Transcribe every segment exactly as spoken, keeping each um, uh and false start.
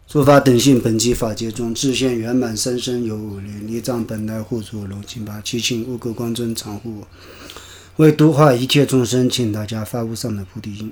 诸法等性，本机法界中，自现圆满三身有五律，离障本来护主龙金巴，七情无垢光真常护我，为度化一切众生，请大家发无上的菩提心。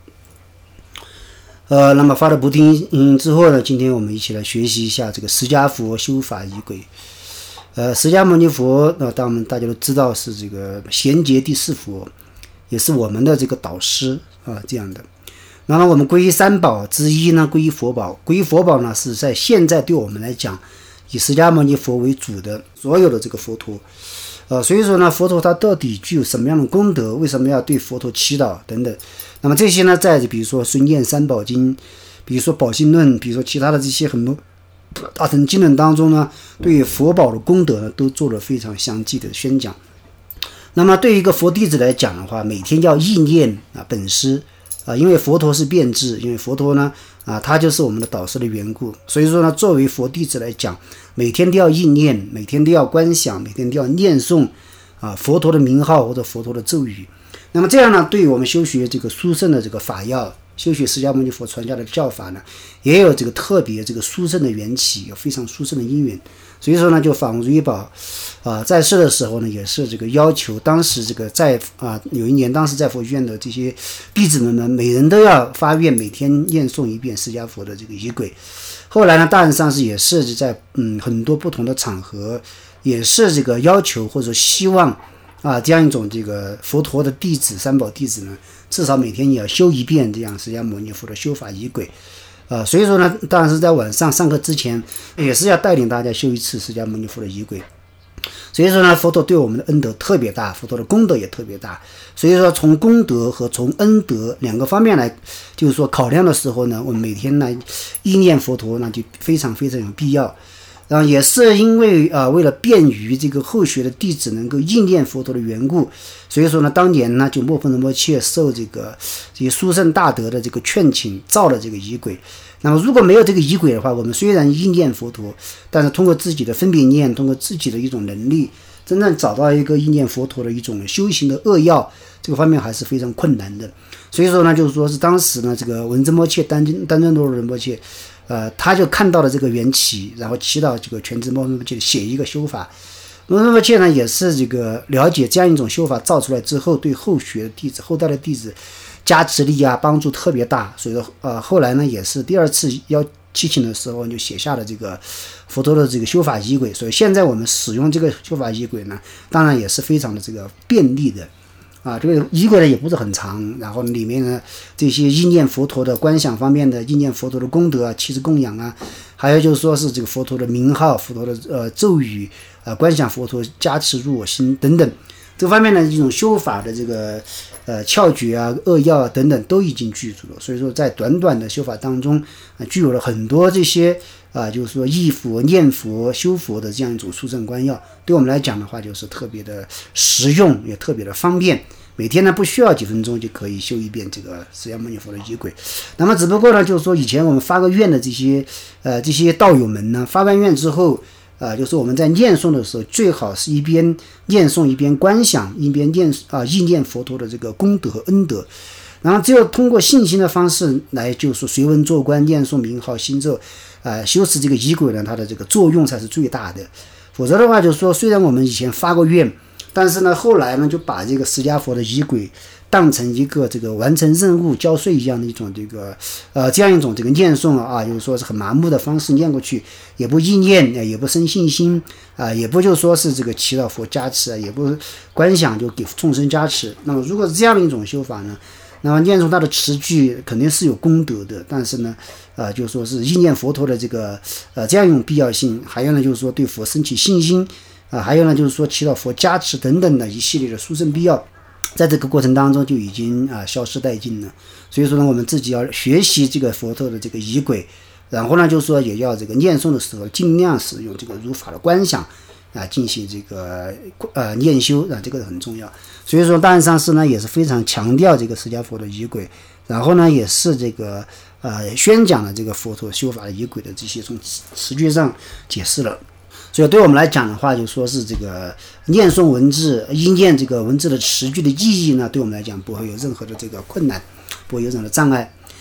呃，那么发了菩提心之后呢，今天我们一起来学习一下这个释迦佛修法仪轨。呃，释迦牟尼佛，那、呃、当然大家都知道是这个贤劫第四佛，也是我们的这个导师啊、呃，这样的。然后我们皈依三宝之一呢，皈依佛宝。皈依佛宝呢，是在现在对我们来讲，以释迦牟尼佛为主的所有的这个佛陀。呃，所以说呢，佛陀他到底具有什么样的功德？为什么要对佛陀祈祷等等？那么这些呢，在比如说《孙念三宝经》，比如说《宝性论》，比如说其他的这些很多大乘经论当中呢，对于佛宝的功德呢，都做了非常详细的宣讲。那么对于一个佛弟子来讲的话，每天要意念啊本师啊，因为佛陀是变质，因为佛陀呢啊，他就是我们的导师的缘故，所以说呢，作为佛弟子来讲，每天都要意念，每天都要观想，每天都要念诵啊佛陀的名号或者佛陀的咒语。那么这样呢，对于我们修学这个殊胜的这个法要，修学释迦牟尼佛传下的教法呢，也有这个特别这个殊胜的缘起，有非常殊胜的因缘。所以说呢，就法王如意宝啊在世的时候呢，也是这个要求当时这个在啊有一年，当时在佛学院的这些弟子们呢，每人都要发愿每天念诵一遍释迦佛的这个仪轨。后来呢，大人上师也是在嗯很多不同的场合，也是这个要求或者希望啊这样一种这个佛陀的弟子三宝弟子呢，至少每天也要修一遍这样释迦牟尼佛的修法仪轨。呃，所以说呢，当然是在晚上上课之前，也是要带领大家修一次释迦牟尼佛的仪轨。所以说呢，佛陀对我们的恩德特别大，佛陀的功德也特别大。所以说，从功德和从恩德两个方面来，就是说考量的时候呢，我们每天呢意念佛陀，那就非常非常有必要。然后也是因为啊、呃，为了便于这个后学的弟子能够意念佛陀的缘故，所以说呢，当年呢就莫峰仁波切受这个这些殊胜大德的这个劝请，造了这个仪轨。那么如果没有这个仪轨的话，我们虽然意念佛陀，但是通过自己的分别念，通过自己的一种能力，真正找到一个意念佛陀的一种修行的扼要，这个方面还是非常困难的。所以说呢，就是说是当时呢，这个文珍波切、丹丹真多罗仁波切。呃，他就看到了这个缘起，然后祈祷这个全知莫峰仁波切写一个修法。莫峰仁波切呢，也是这个了解这样一种修法造出来之后，对后学的弟子、后代的弟子加持力啊，帮助特别大。所以说，呃，后来呢，也是第二次要祈请的时候，就写下了这个佛陀的这个修法仪轨。所以现在我们使用这个修法仪轨呢，当然也是非常的这个便利的。啊，这个仪轨呢也不是很长，然后里面呢这些意念佛陀的观想方面的意念佛陀的功德啊、七支供养啊，还有就是说是这个佛陀的名号、佛陀的呃咒语啊、呃，观想佛陀加持入我心等等，这方面呢一种修法的这个呃窍诀啊、扼要啊等等都已经具足了。所以说在短短的修法当中，呃、具有了很多这些啊、呃，就是说忆佛、念佛、修佛的这样一种殊胜观要，对我们来讲的话，就是特别的实用，也特别的方便。每天呢不需要几分钟就可以修一遍这个释迦牟尼佛的仪轨。那么只不过呢，就是说以前我们发个愿的这些呃这些道友们呢，发完愿之后，呃，就是我们在念诵的时候，最好是一边念诵一边观想，一边念啊、呃、意念佛陀的这个功德和恩德。然后只有通过信心的方式来，就是说随文做观、念诵名号、心咒，呃，修持这个仪轨呢，它的这个作用才是最大的。否则的话，就是说虽然我们以前发过愿，但是呢，后来呢，就把这个释迦佛的仪轨当成一个这个完成任务、交税一样的一种这个呃这样一种这个念诵啊，就是说是很麻木的方式念过去，也不意念，也不生信心啊，也不就说是这个祈祷佛加持啊，也不观想就给众生加持。那么如果是这样的一种修法呢，那么念诵它的词句肯定是有功德的，但是呢，呃，就是说是意念佛陀的这个呃这样一种必要性，还有呢，就是说对佛升起信心。啊，还有呢，就是说祈祷佛加持等等的一系列的殊胜必要，在这个过程当中就已经啊消失殆尽了。所以说呢，我们自己要学习这个佛陀的这个仪轨，然后呢，就是说也要这个念诵的时候尽量使用这个如法的观想啊，进行这个呃念修啊，这个很重要。所以说，大安上师呢也是非常强调这个释迦佛的仪轨，然后呢也是这个呃宣讲了这个佛陀修法的仪轨的这些从词句上解释了。所以对我们来讲的话，就说是这个念诵文字、意念这个文字的词句的意义呢，对我们来讲不会有任何的这个困难，不会有任何的障碍。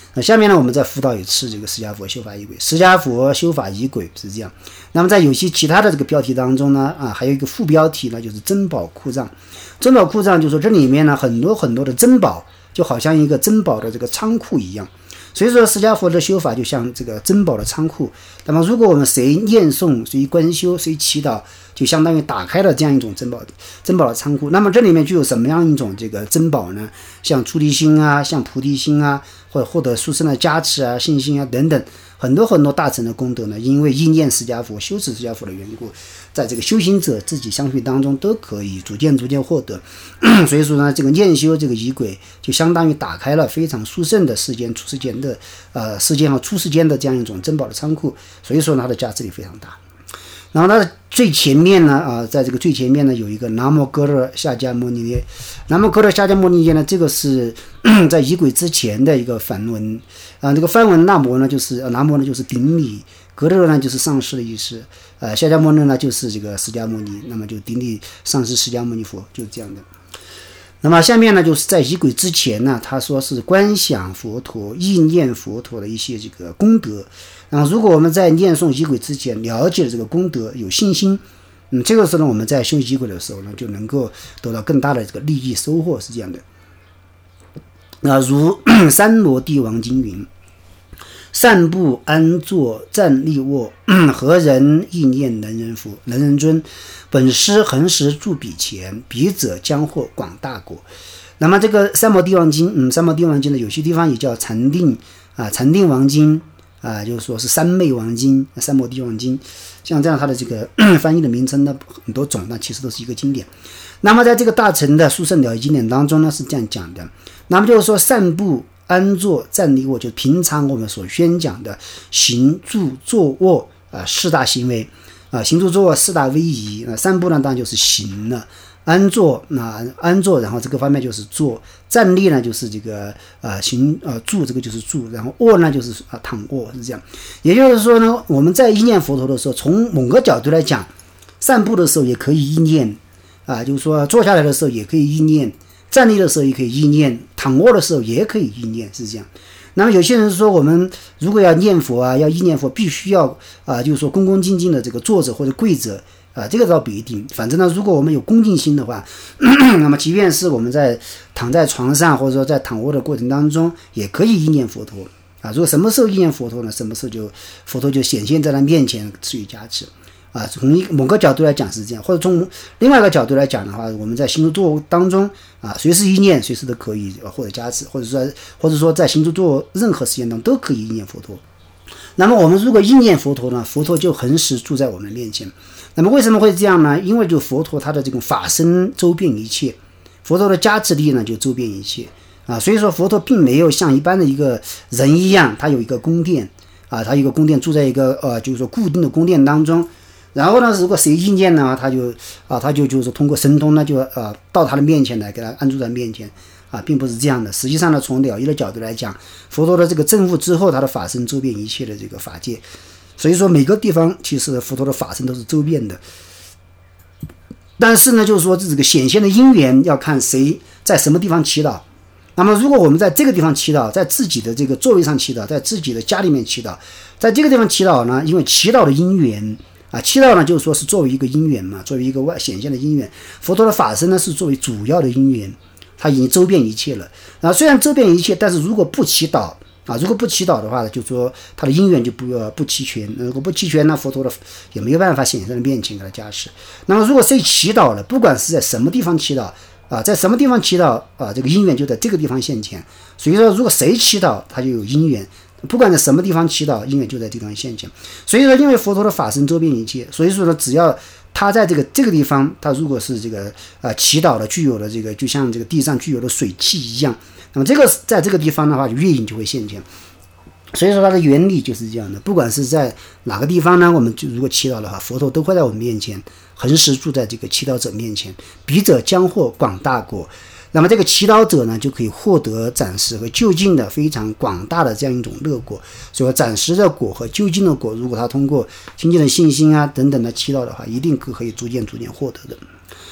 那下面呢，我们再辅导一次这个释迦佛修法仪轨。释迦佛修法仪轨是这样。那么在有些其他的这个标题当中呢，啊，还有一个副标题呢，就是珍宝库藏。珍宝库藏就是说这里面呢很多很多的珍宝，就好像一个珍宝的这个仓库一样。所以说释迦佛的修法就像这个珍宝的仓库。那么如果我们谁念诵谁观修谁祈祷，就相当于打开了这样一种珍宝珍宝的仓库。那么这里面具有什么样一种这个珍宝呢？像出离心啊，像菩提心啊，或者获得殊胜的加持啊、信心啊等等，很多很多大乘的功德呢，因为意念释迦佛、修持释迦佛的缘故，在这个修行者自己相续当中都可以逐渐逐渐获得。所以说呢，这个念修这个仪轨就相当于打开了非常殊胜的世间出世间的呃世间和出世间的这样一种珍宝的仓库。所以说呢，它的价值力非常大。然后它的最前面呢，啊，在这个最前面呢有一个南无哥罗夏迦摩尼耶。南无哥罗夏迦摩尼耶呢，这个是在仪轨之前的一个梵文啊。这个梵文南无呢就是南无呢就是顶礼，哥罗呢就是上师的意思，呃，夏迦摩尼呢就是这个释迦牟尼，那么就顶礼上师释迦牟尼佛，就是这样的。那么下面呢，就是在仪轨之前呢，他说是观想佛陀、意念佛陀的一些这个功德。然后如果我们在念诵仪轨之前了解了这个功德，有信心，嗯，这个时候呢，我们在修仪轨的时候呢，就能够得到更大的这个利益收获，是这样的。那如三摩地王经云：善步安坐站立卧，何人意念能人佛能人尊？本师恒时住彼前，彼者将获广大果。那么这个三摩地王经，嗯，三摩地王经呢，有些地方也叫禅定啊，禅定王经啊，就是说是三昧王经、三摩地王经，像这样它的这个翻译的名称呢很多种，那其实都是一个经典。那么在这个大乘的殊胜了义经典当中呢是这样讲的，那么就是说善步安坐站立卧，就是平常我们所宣讲的行住坐卧啊四大行为啊，行住坐卧四大威仪啊。散步呢当然就是行了，安坐那安坐，然后这个方面就是坐，站立呢就是这个呃行呃住，这个就是住，然后卧呢就是啊躺卧，是这样。也就是说呢，我们在意念佛陀的时候，从某个角度来讲，散步的时候也可以意念啊，就是说坐下来的时候也可以意念，站立的时候也可以意念，躺卧的时候也可以意念，是这样。那么有些人说，我们如果要念佛啊，要意念佛，必须要啊，就是说恭恭敬敬的这个坐着或者跪着啊，这个倒不一定。反正呢，如果我们有恭敬心的话，那么即便是我们在躺在床上或者说在躺卧的过程当中，也可以意念佛陀啊。如果什么时候意念佛陀呢？什么时候就佛陀就显现在他面前赐予加持。啊，从某个角度来讲是这样，或者从另外一个角度来讲的话，我们在行住坐卧当中啊，随时意念，随时都可以获得加持，或者说或者说在行住坐卧任何时间当中都可以意念佛陀。那么我们如果意念佛陀呢，佛陀就恒时住在我们面前。那么为什么会这样呢？因为就佛陀他的这种法身周遍一切，佛陀的加持力呢就周遍一切啊，所以说佛陀并没有像一般的一个人一样，他有一个宫殿啊，他有一个宫殿住在一个呃就是说固定的宫殿当中。然后呢，如果谁意念呢，他就啊，他就就是通过神通呢，就啊到他的面前来，给他安住在面前啊，并不是这样的。实际上呢，从了义的角度来讲，佛陀的这个证悟之后，他的法身周遍一切的这个法界，所以说每个地方其实佛陀的法身都是周遍的。但是呢，就是说这个显现的因缘要看谁在什么地方祈祷。那么如果我们在这个地方祈祷，在自己的这个座位上祈祷，在自己的家里面祈祷，在这个地方祈祷呢，因为祈祷的因缘啊，祈祷呢就是说是作为一个因缘嘛，作为一个外显现的因缘。佛陀的法身呢是作为主要的因缘，它已经周遍一切了。啊，虽然周遍一切，但是如果不祈祷啊，如果不祈祷的话，就说它的因缘就不不齐全。如果不齐全呢，佛陀的也没有办法显现在面前给他加持。那么如果谁祈祷了，不管是在什么地方祈祷啊，在什么地方祈祷啊，这个因缘就在这个地方现前。所以说，如果谁祈祷，他就有因缘。不管在什么地方祈祷，因缘就在这个地方现前。所以说，因为佛陀的法身周遍一切，所以说呢，只要他在这个这个地方，他如果是这个呃祈祷的具有的这个，就像这个地上具有的水汽一样，那么这个在这个地方的话，月影就会现前。所以说它的原理就是这样的，不管是在哪个地方呢，我们就如果祈祷的话，佛陀都会在我们面前，恒时住在这个祈祷者面前，彼者将获广大果。那么这个祈祷者呢，就可以获得暂时和就近的非常广大的这样一种乐果。所以说暂时的果和就近的果，如果他通过亲近的信心啊等等的祈祷的话，一定可以逐渐逐渐获得的。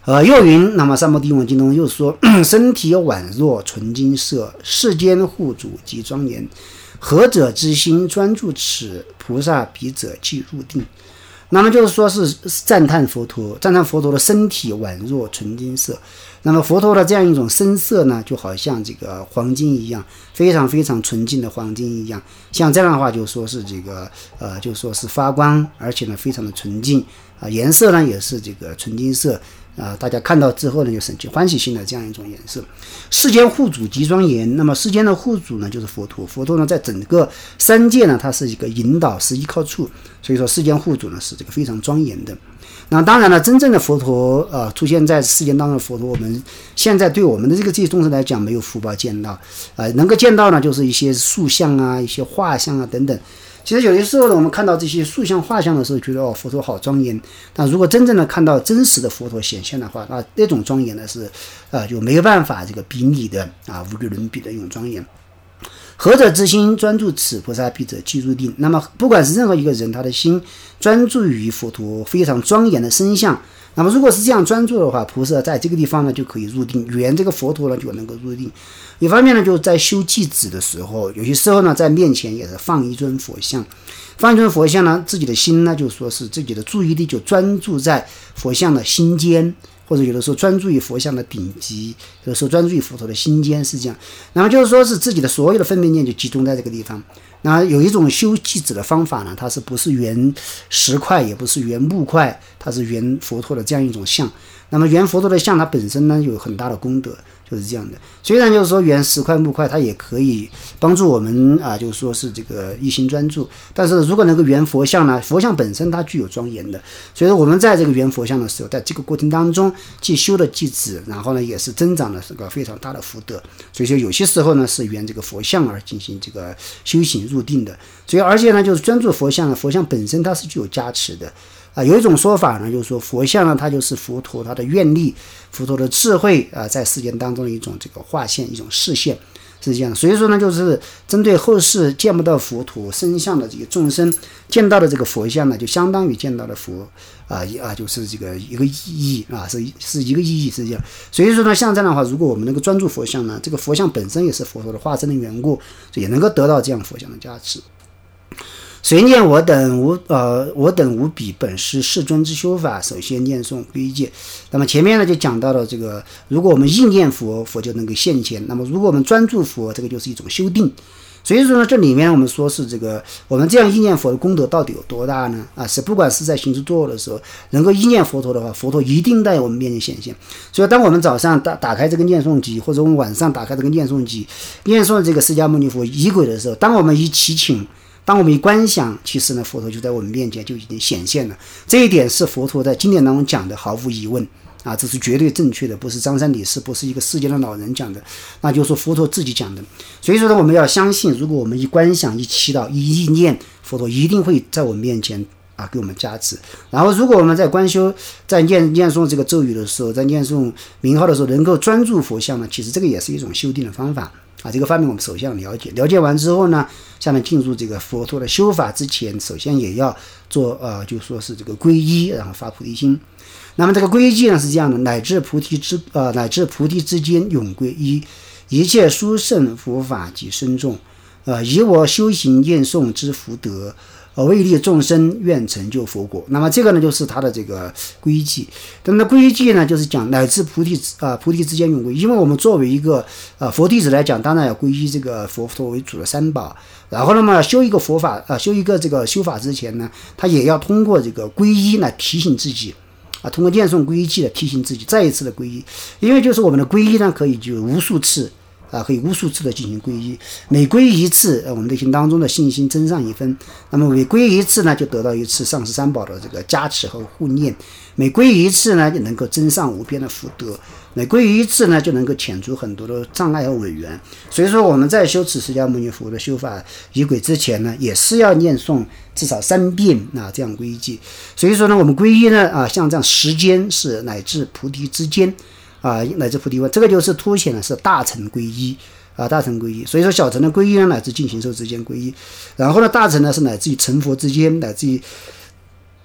呃，又云，那么三摩地文经中又说，身体宛若纯金色，世间护主极庄严，何者之心专注此，菩萨彼者即入定。那么就是说是赞叹佛陀，赞叹佛陀的身体宛若纯金色。那么佛陀的这样一种身色呢，就好像这个黄金一样，非常非常纯净的黄金一样。像这样的话，就说是这个呃，就说是发光，而且呢非常的纯净啊、呃，颜色呢也是这个纯金色啊、呃，大家看到之后呢就生起欢喜心的这样一种颜色。世间护主极庄严，那么世间的护主呢就是佛陀，佛陀呢在整个三界呢，它是一个引导，是依靠处，所以说世间护主呢是这个非常庄严的。那当然了，真正的佛陀呃出现在世间当中的佛陀，我们现在对我们的这个这些众生来讲没有福报见到，呃能够见到呢就是一些塑像啊、一些画像啊等等。其实有些时候呢，我们看到这些塑像画像的时候，觉得哦佛陀好庄严。但如果真正的看到真实的佛陀显现的话，那那种庄严呢是呃就没有办法这个比拟的啊，无与伦比的一种庄严。何者之心专注此，菩萨彼者即入定。那么不管是任何一个人，他的心专注于佛陀非常庄严的身相，那么如果是这样专注的话，菩萨在这个地方呢就可以入定，缘这个佛陀呢就能够入定。一方面呢，就在修寂止的时候，有些时候呢在面前也是放一尊佛像，放一尊佛像呢，自己的心呢就说是自己的注意力就专注在佛像的心间，或者有的时候专注于佛像的顶级，有的时候专注于佛陀的心间，是这样。那么就是说是自己的所有的分别念就集中在这个地方。那有一种修寂止的方法呢，它是不是圆石块，也不是圆木块，它是圆佛陀的这样一种像。那么圆佛陀的像，它本身呢有很大的功德，就是这样的。虽然就是说圆石块木块，它也可以帮助我们啊，就是说是这个一心专注。但是如果能够圆佛像呢，佛像本身它具有庄严的，所以说我们在这个圆佛像的时候，在这个过程当中，既修了寂止，然后呢也是增长了这个非常大的福德。所以说有些时候呢是圆这个佛像而进行这个修行入定的。所以而且呢就是专注佛像呢，佛像本身它是具有加持的。啊，有一种说法呢，就是说佛像呢，它就是佛陀他的愿力，佛陀的智慧啊，在世间当中的一种这个化现，一种示现，是这样。所以说呢，就是针对后世见不到佛陀身相的这个众生，见到的这个佛像呢，就相当于见到的佛啊啊，就是这个一个意义啊，是是一个意义，是这样。所以说呢，像这样的话，如果我们能够专注佛像呢，这个佛像本身也是佛陀的化身的缘故，也能够得到这样佛像的加持。谁念我等无呃我等无比本师世尊之修法，首先念诵皈依戒。那么前面呢就讲到了这个，如果我们意念佛，佛就能够现前；那么如果我们专注佛，这个就是一种修定。所以说呢，这里面我们说是这个，我们这样意念佛的功德到底有多大呢？啊，是不管是在行持作恶的时候，能够意念佛陀的话，佛陀一定在我们面前显现。所以，当我们早上打打开这个念诵机，或者我们晚上打开这个念诵机，念诵这个释迦牟尼佛仪轨的时候，当我们一祈请，当我们一观想，其实呢，佛陀就在我们面前就已经显现了。这一点是佛陀在经典当中讲的，毫无疑问啊，这是绝对正确的，不是张三李四，不是一个世间的老人讲的，那就是佛陀自己讲的。所以说呢，我们要相信，如果我们一观想、一祈祷、一意念，佛陀一定会在我们面前啊给我们加持。然后，如果我们在观修、在念念诵这个咒语的时候，在念诵名号的时候，能够专注佛像呢，其实这个也是一种修定的方法。啊，这个方面我们首先要了解，了解完之后呢，下面进入这个佛陀的修法之前，首先也要做呃，就说是这个皈依，然后发菩提心。那么这个皈依戒呢是这样的，乃至菩提之呃乃至菩提之间永皈依，一切殊胜佛法及深重，呃以我修行念诵之福德。呃，为利众生，愿成就佛果。那么这个呢，就是他的这个皈依戒。那么皈依戒呢，就是讲乃至菩提啊、呃，菩提之间永皈依。因为我们作为一个呃佛弟子来讲，当然要皈依这个佛陀为主的三宝。然后那么修一个佛法啊、呃，修一个这个修法之前呢，他也要通过这个皈依来提醒自己啊，通过念诵皈依戒来提醒自己，再一次的皈依。因为就是我们的皈依呢，可以就无数次。啊，可以无数次的进行皈依，每皈依一次，呃，我们内心当中的信心增上一分。那么每皈依一次呢，就得到一次上师三宝的这个加持和护念；每皈依一次呢，就能够增上无边的福德；每皈依一次呢，就能够遣除很多的障碍和违缘。所以说，我们在修持释迦牟尼佛的修法仪轨之前呢，也是要念诵至少三遍啊，这样皈依戒。所以说呢，我们皈依呢，啊，像这样时间是乃至菩提之间。啊，乃至菩提问，这个就是凸显的是大乘皈依啊，大乘皈依。所以说小乘的皈依呢，乃至进行受之间皈依，然后呢，大乘呢是乃至于成佛之间，乃至于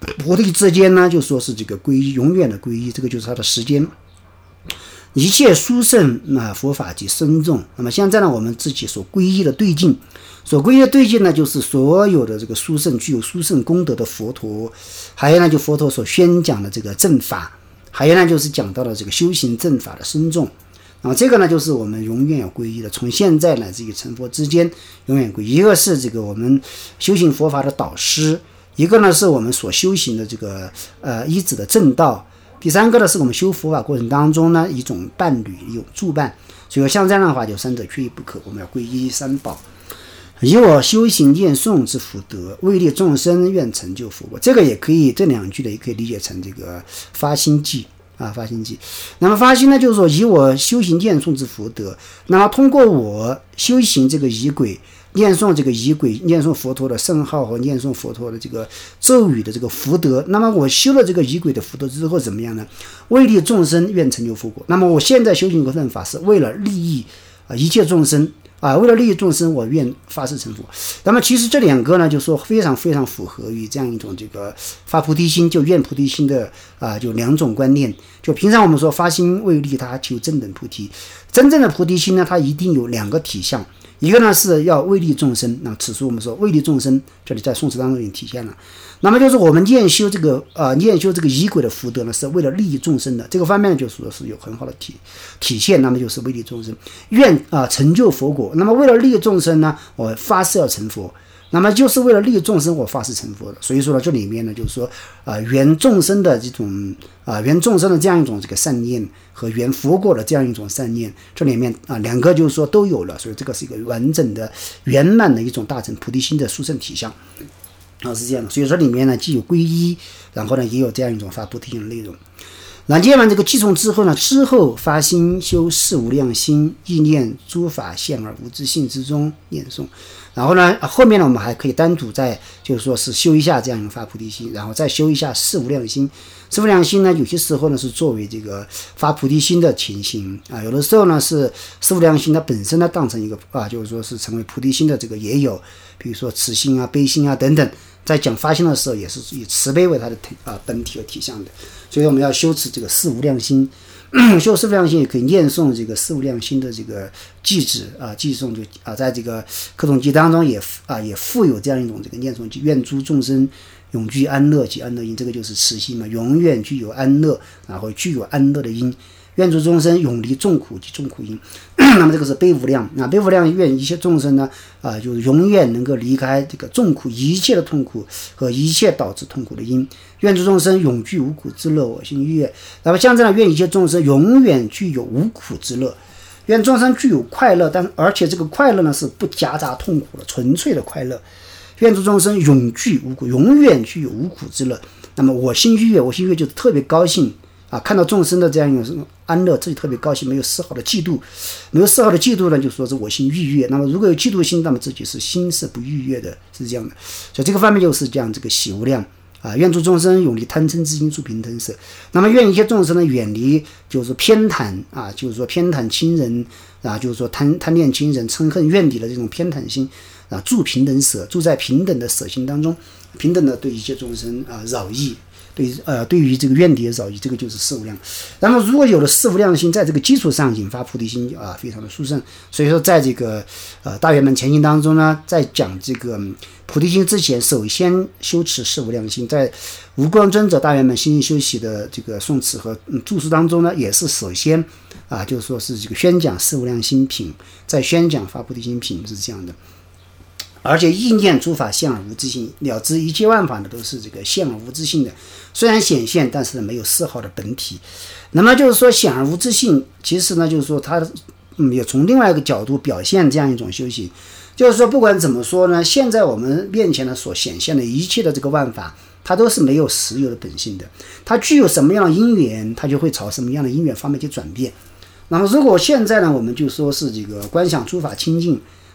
菩提之间呢，就说是这个皈依，永远的皈依，这个就是它的时间。一切殊胜啊，佛法即深重。那么现在呢，我们自己所皈依的对境，所皈依的对境呢，就是所有的这个殊胜、具有殊胜功德的佛陀，还有呢，就佛陀所宣讲的这个正法，还有呢，就是讲到的这个修行正法的深重。那么这个呢，就是我们永远要皈依的，从现在乃至于成佛之间，永远皈依。一个是这个我们修行佛法的导师，一个呢是我们所修行的这个呃依止的正道。第三个呢，是我们修佛法过程当中呢一种伴侣，一种助伴。所以像这样的话，就三者缺一不可。我们要皈依三宝，以我修行念诵之福德，为利众生，愿成就佛果。这个也可以，这两句呢也可以理解成这个发心偈啊，发心偈。那么发心呢，就是说以我修行念诵之福德，那么通过我修行这个仪轨。念诵这个仪轨，念诵佛陀的圣号和念诵佛陀的这个咒语的这个福德，那么我修了这个仪轨的福德之后怎么样呢？为利众生，愿成就佛果。那么我现在修行这份法是为了利益啊一切众生啊，为了利益众生，我愿发誓成佛。那么其实这两个呢，就说非常非常符合于这样一种这个发菩提心，就愿菩提心的啊，就两种观念。就平常我们说发心为利他求正等菩提，真正的菩提心呢，它一定有两个体相。一个呢是要为利众生，那此处我们说为利众生，这里在宋词当中已经体现了。那么就是我们念修这个呃念修这个仪轨的福德呢，是为了利益众生的，这个方面呢就说是有很好的体体现。那么就是为利众生，愿啊、呃、成就佛果。那么为了利益众生呢，我发誓要成佛。那么就是为了利益众生，我发誓成佛的。所以说呢，这里面呢，就是说啊，缘众生的这种啊，缘众生的这样一种这个善念和缘佛果的这样一种善念，这里面啊，两个就是说都有了。所以这个是一个完整的、圆满的一种大乘菩提心的殊胜体相啊，是这样的。所以这里面呢，既有皈依，然后呢，也有这样一种发菩提心的内容。那念完这个偈颂之后呢，之后发心修四无量心，意念诸法现而无自性之中念诵。然后呢，后面呢，我们还可以单独再就是说是修一下这样一个发菩提心，然后再修一下四无量心。四无量心呢，有些时候呢是作为这个发菩提心的情形啊，有的时候呢是四无量心它本身呢当成一个啊，就是说是成为菩提心的这个也有，比如说慈心啊、悲心啊等等。在讲发心的时候，也是以慈悲为它的啊本体和体相的，所以我们要修持这个四无量心。修四无量心也可以念诵这个四无量心的这个偈子啊，偈颂就啊，在这个各种偈当中也啊也附有这样一种这个念诵偈，愿诸众生永居安乐及安乐因，这个就是慈心嘛，永远具有安乐，然后具有安乐的因。愿诸众生永离众苦及众苦因，那么这个是悲无量啊，悲无量愿一切众生呢啊，就永远能够离开这个众苦一切的痛苦和一切导致痛苦的因。愿诸众生永具无苦之乐，我心愉悦。那么像这样，愿一切众生永远具有无苦之乐，愿众生具有快乐，但而且这个快乐呢是不夹杂痛苦的，纯粹的快乐。愿诸众生永具无苦，永远具有无苦之乐。那么我心愉悦，我心愉悦就是特别高兴。啊，看到众生的这样一种安乐，自己特别高兴，没有丝毫的嫉妒，没有丝毫的嫉妒呢，就说是我心愉悦。那么如果有嫉妒心，那么自己是心是不愉悦的，是这样的。所以这个方面就是这样，这个喜无量啊，愿诸众生永离贪嗔痴心住平等舍。那么愿一切众生呢远离就是偏袒啊，就是说偏袒亲人啊，就是说贪贪恋亲人、嗔恨怨敌的这种偏袒心啊，住平等舍，住在平等的舍心当中，平等的对一切众生啊饶益。对呃，对于这个怨敌的饶益，这个就是四无量。然后如果有了四无量心，在这个基础上引发菩提心啊，非常的殊胜。所以说，在这个呃大圆满前行当中呢，在讲这个菩提心之前，首先修持四无量心。在无光尊者大圆满心性修习的这个宋词和、嗯、注释当中呢，也是首先啊，就是说是这个宣讲四无量心品，在宣讲发菩提心品是这样的。而且意念诸法现而无自性，了知一切万法呢都是这个现而无自性的，虽然显现，但是没有丝毫的本体。那么就是说显而无自性，其实呢就是说它嗯也从另外一个角度表现这样一种修行，就是说不管怎么说呢，现在我们面前的所显现的一切的这个万法，它都是没有实有的本性的，它具有什么样的因缘，它就会朝什么样的因缘方面去转变。那么如果现在呢，我们就说是这个观想诸法清净。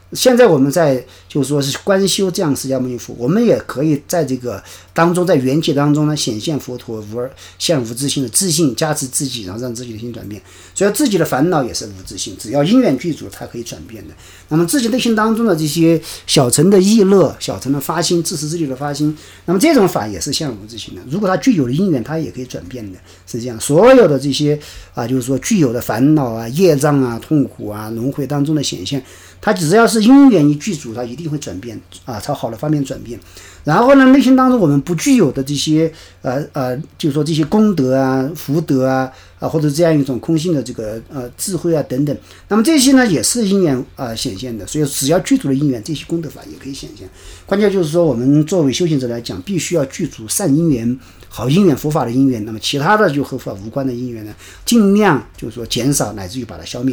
现在我们在就是说是观修这样释迦牟尼佛，我们也可以在这个当中，在缘起当中呢，显现佛陀无二现无自性的自信加持自己，然后让自己的心转变。所以自己的烦恼也是无自性，只要因缘具足，它可以转变的。那么自己内心当中的这些小乘的意乐、小乘的发心、自私自利的发心，那么这种法也是现无自性的。如果它具有了因缘，它也可以转变的，是这样。所有的这些啊，就是说具有的烦恼啊、业障啊、痛苦啊、轮回当中的显现，它只要是因缘一具足，它一定会转变啊，朝好的方面转变。然后呢，内心当中我们不具有的这些呃呃，就是说这些功德啊、福德啊啊，或者这样一种空性的这个呃智慧啊等等，那么这些呢也是因缘啊、呃、显现的。所以只要具足了因缘，这些功德法也可以显现。关键就是说，我们作为修行者来讲，必须要具足善因缘、好因缘、佛法的因缘。那么其他的就和佛法无关的因缘呢，尽量就是说减少，乃至于把它消灭。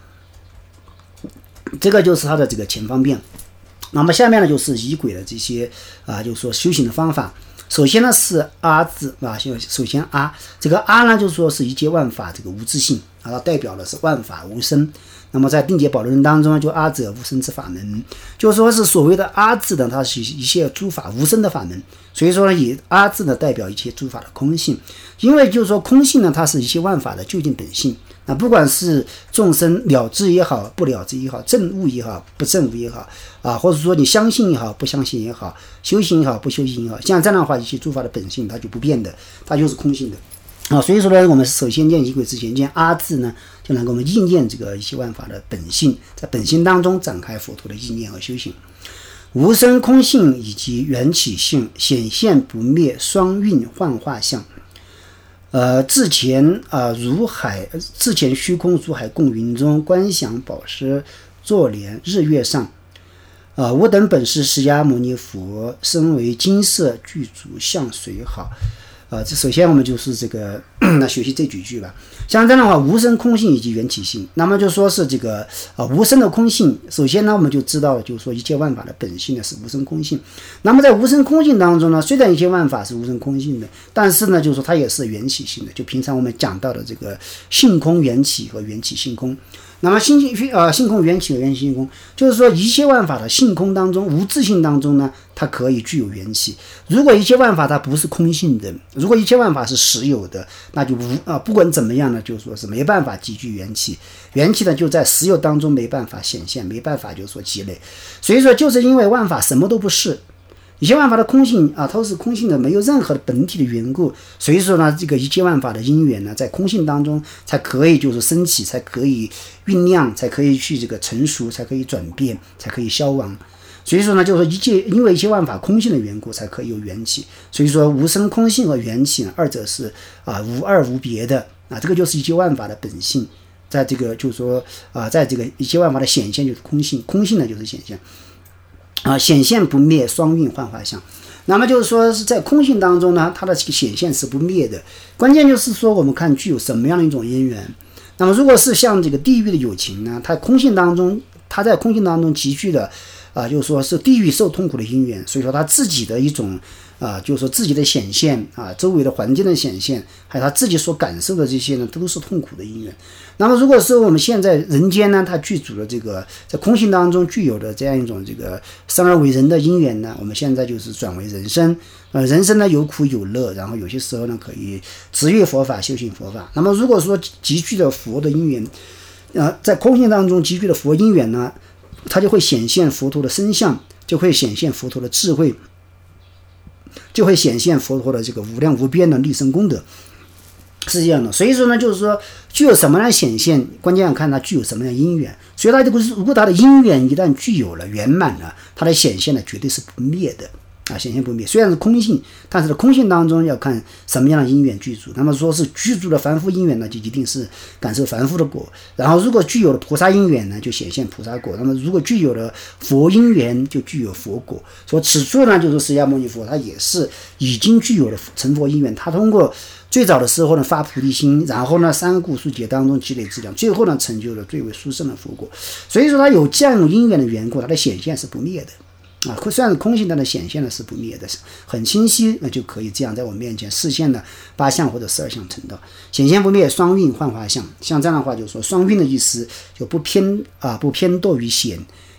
这个就是它的这个前方便。那么下面呢就是仪轨的这些啊，就是说修行的方法。首先呢是阿字啊，首先阿这个阿呢就是说是一切万法这个无自性啊，它代表的是万法无生。那么在定解宝轮当中，就阿者无生之法门，就是说是所谓的阿字呢，它是一切诸法无生的法门。所以说呢，以阿字呢代表一切诸法的空性，因为就是说空性呢，它是一切万法的究竟本性。那不管是众生了知也好，不了知也好，证悟也好，不证悟也好啊，或者说你相信也好，不相信也好，修行也好，不修行也好，像这样的话，一切诸法的本性它就不变的，它就是空性的啊。所以说呢，我们首先见仪轨之前见阿字呢，就能够我们应验这个一切万法的本性，在本性当中展开佛陀的意念和修行。无生空性以及缘起性，显现不灭，双运幻化相。呃，至前啊、呃，如海，至前虚空如海共云中，观想宝石坐莲日月上。啊、呃，我等本是释迦牟尼佛，身为金色具足相随好。啊、呃，这首先我们就是这个那学习这几句吧。像这样的话，无生空性以及缘起性，那么就说是这个啊、呃、无生的空性。首先呢，我们就知道了，就是说一切万法的本性呢是无生空性。那么在无生空性当中呢，虽然一切万法是无生空性的，但是呢，就是说它也是缘起性的。就平常我们讲到的这个性空缘起和缘起性空。那么性呃性空缘起和缘起性空，就是说一切万法的性空当中，无自性当中呢，它可以具有缘起。如果一切万法它不是空性的，如果一切万法是实有的，那就无啊、呃、不管怎么样呢，就说是没办法集聚缘起。缘起呢就在实有当中没办法显现，没办法就是说积累。所以说就是因为万法什么都不是。一切万法的空性啊，它是空性的，没有任何的本体的缘故，所以说呢，这个一切万法的因缘呢，在空性当中才可以就是升起，才可以酝酿，才可以去这个成熟，才可以转变，才可以消亡。所以说呢，就是说一切因为一切万法空性的缘故，才可以有缘起。所以说无生空性和缘起呢，二者是啊无二无别的啊，这个就是一切万法的本性。在这个就是说啊，在这个一切万法的显现就是空性，空性呢就是显现。啊，显现不灭，双运幻化相。那么就是说是在空性当中呢，它的显现是不灭的。关键就是说，我们看具有什么样的一种因缘。那么如果是像这个地狱的有情呢，它空性当中，它在空性当中集聚的啊，就是说是地狱受痛苦的因缘，所以说它自己的一种啊，就是说自己的显现啊，周围的环境的显现，还有他自己所感受的这些呢，都是痛苦的因缘。那么如果是我们现在人间呢，它具足了这个在空性当中具有的这样一种这个生而为人的因缘呢，我们现在就是转为人生。呃，人生呢有苦有乐，然后有些时候呢可以执业佛法，修行佛法。那么如果说集聚的佛的因缘，呃，在空性当中集聚的佛因缘呢，它就会显现佛陀的身相，就会显现佛陀的智慧，就会显现佛陀的这个无量无边的立身功德，是这样的。所以说呢，就是说具有什么样的显现，关键要看它具有什么样的因缘。所以它这个如果它的因缘一旦具有了圆满了，它的显现呢绝对是不灭的啊，显现不灭。虽然是空性，但是在空性当中要看什么样的因缘具足。那么说是具足的凡夫因缘呢，就一定是感受凡夫的果。然后如果具有了菩萨因缘呢，就显现菩萨果。那么如果具有了佛因缘，就具有佛果。说此处呢，就是释迦牟尼佛，他也是已经具有了成佛因缘。他通过最早的时候呢发菩提心，然后呢三故数劫当中积累资粮，最后呢成就了最为殊胜的佛果。所以说他有这样有因缘的缘故，他的显现是不灭的。啊，虽然是空性，但是显现的是不灭的，很清晰，那就可以这样在我们面前示现的八相或者十二相成道，显现不灭，双运幻化相。像这样的话，就是说双运的意思就不偏啊，不偏惰于显，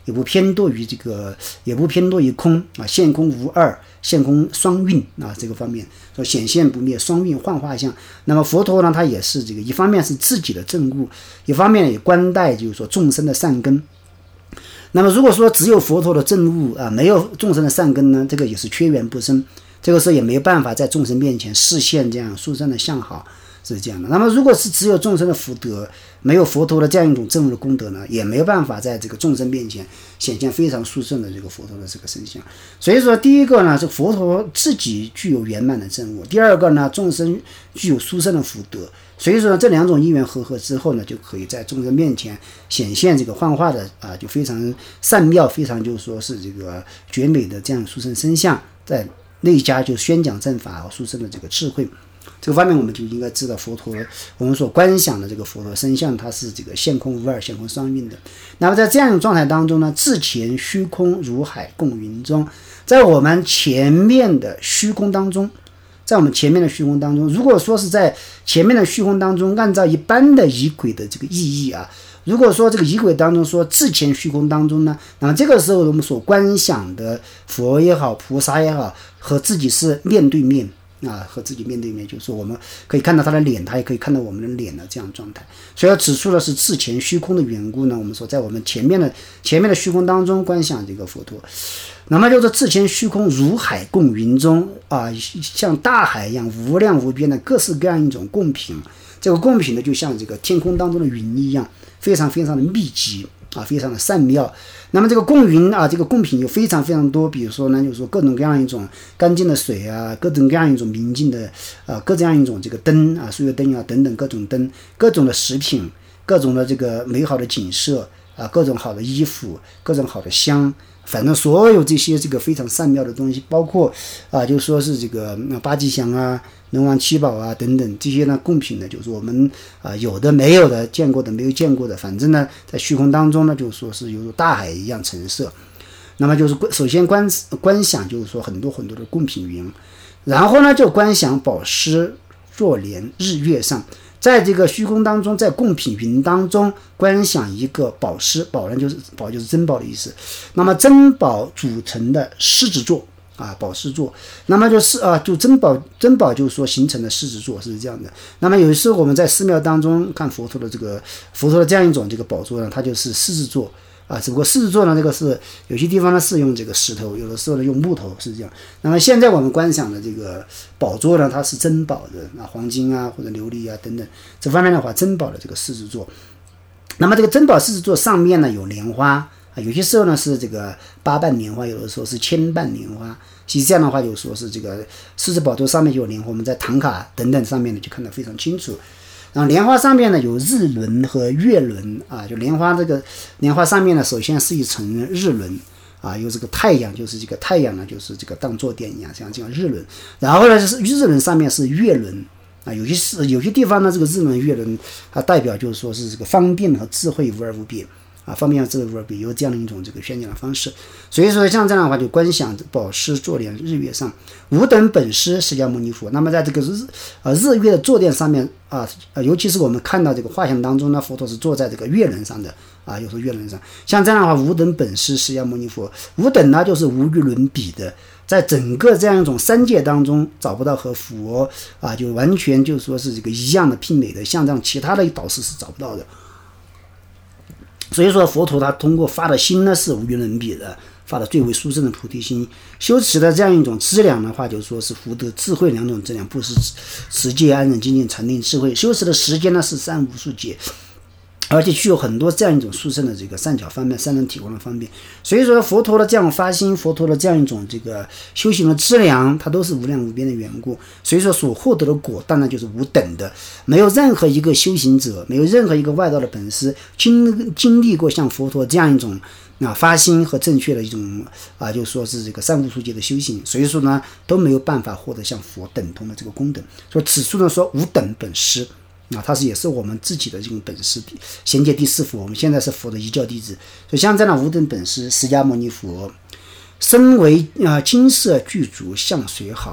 也不偏多于这个，也不偏多于空啊，现空无二，现空双运啊，这个方面说显现不灭，双运幻化相。那么佛陀呢，他也是这个一方面是自己的正悟，一方面也关待就是说众生的善根。那么如果说只有佛陀的正悟啊，没有众生的善根呢，这个也是缺缘不生，这个时候也没有办法在众生面前示现这样殊胜的相好。是这样的。那么如果是只有众生的福德，没有佛陀的这样一种正悟的功德呢，也没有办法在这个众生面前显现非常殊胜的这个佛陀的这个身相。所以说第一个呢，是佛陀自己具有圆满的正悟，第二个呢，众生具有殊胜的福德。所以说这两种因缘合合之后呢，就可以在众生面前显现这个幻化的啊，就非常善妙，非常就是说是这个绝美的这样殊胜身相，在内家就宣讲正法和殊胜的这个智慧。这个方面我们就应该知道佛陀我们所观想的这个佛陀身相，它是这个现空无二，现空双运的。那么在这样的状态当中呢，至前虚空如海共云中，在我们前面的虚空当中，在我们前面的虚空当中，如果说是在前面的虚空当中，按照一般的仪轨的这个意义啊，如果说这个仪轨当中说至前虚空当中呢，那么这个时候我们所观想的佛也好，菩萨也好，和自己是面对面啊，和自己面对面，就是说我们可以看到他的脸，他也可以看到我们的脸的这样状态。所以要指出的是至前虚空的缘故呢，我们说在我们前面的前面的虚空当中观想这个佛陀，那么就是至前虚空如海共云中啊，像大海一样无量无边的各式各样一种供品。这个供品呢，就像这个天空当中的云一样，非常非常的密集啊，非常的善妙。那么这个供云啊，这个供品有非常非常多，比如说呢，就是说各种各样一种干净的水啊，各种各样一种明净的啊，各种各样一种这个灯啊，树叶灯啊等等各种灯，各种的食品，各种的这个美好的景色啊，各种好的衣服，各种好的香。反正所有这些这个非常善妙的东西，包括啊，就说是这个八吉祥啊、龙王七宝啊等等这些呢贡品呢，就是我们啊有的没有的，见过的没有见过的，反正呢在虚空当中呢，就说是犹如大海一样陈设。那么就是首先观观想，就是说很多很多的贡品云，然后呢就观想宝狮坐莲日月上。在这个虚空当中，在供品云当中观想一个宝狮，宝呢就是宝就是珍宝的意思。那么珍宝组成的狮子座啊，宝狮座，那么就是啊，就珍宝珍宝就是说形成的狮子座是这样的。那么有时候我们在寺庙当中看佛陀的这个佛陀的这样一种这个宝座呢，它就是狮子座。啊，只不过狮子座呢，这个是有些地方呢是用这个石头，有的时候呢用木头，是这样。那么现在我们观想的这个宝座呢，它是珍宝的，啊，黄金啊或者琉璃啊等等，这方面的话，珍宝的这个狮子座。那么这个珍宝狮子座上面呢有莲花啊，有些时候呢是这个八瓣莲花，有的时候是千瓣莲花。其实这样的话，就说是这个狮子宝座上面就有莲花，我们在唐卡等等上面呢就看得非常清楚。然后莲花上面呢有日轮和月轮啊，就莲花这个莲花上面呢，首先是一层日轮啊，有这个太阳，就是这个太阳呢，就是这个当坐垫一样，像这样日轮。然后呢，就是日轮上面是月轮啊，有些是有些地方呢，这个日轮月轮它代表就是说是这个方便和智慧无二无别。啊，方便智慧无二别，有这样的一种这个宣讲的方式。所以说像这样的话，就观想宝狮坐莲日月上，吾等本师释迦牟尼佛。那么在这个日呃日月的坐垫上面啊，呃尤其是我们看到这个画像当中呢，佛陀是坐在这个月轮上的啊，有时候月轮上。像这样的话，吾等本师释迦牟尼佛，吾等呢就是无与伦比的，在整个这样一种三界当中找不到和佛啊，就完全就说是这个一样的媲美的，像这样其他的导师是找不到的。所以说佛陀他通过发的心呢是无与伦比的，发的最为殊胜的菩提心，修持的这样一种资粮的话，就说是福德智慧两种资粮，不是持戒安忍精进禅定智慧，修持的时间呢是三无数劫，而且具有很多这样一种殊胜的这个善巧方面，三能体光的方面。所以说佛陀的这样发心，佛陀的这样一种这个修行的资粮，它都是无量无边的缘故。所以说所获得的果当然就是无等的，没有任何一个修行者，没有任何一个外道的本师经经历过像佛陀这样一种啊发心和正确的一种啊，就说是这个三无数劫的修行，所以说呢都没有办法获得像佛等同的这个功等。所以此处呢说无等本师。啊，它是也是我们自己的这种本事，贤界第四佛，我们现在是佛的一教弟子。所以像这样的无等本师释迦牟尼佛，身为啊金色具足，相随好，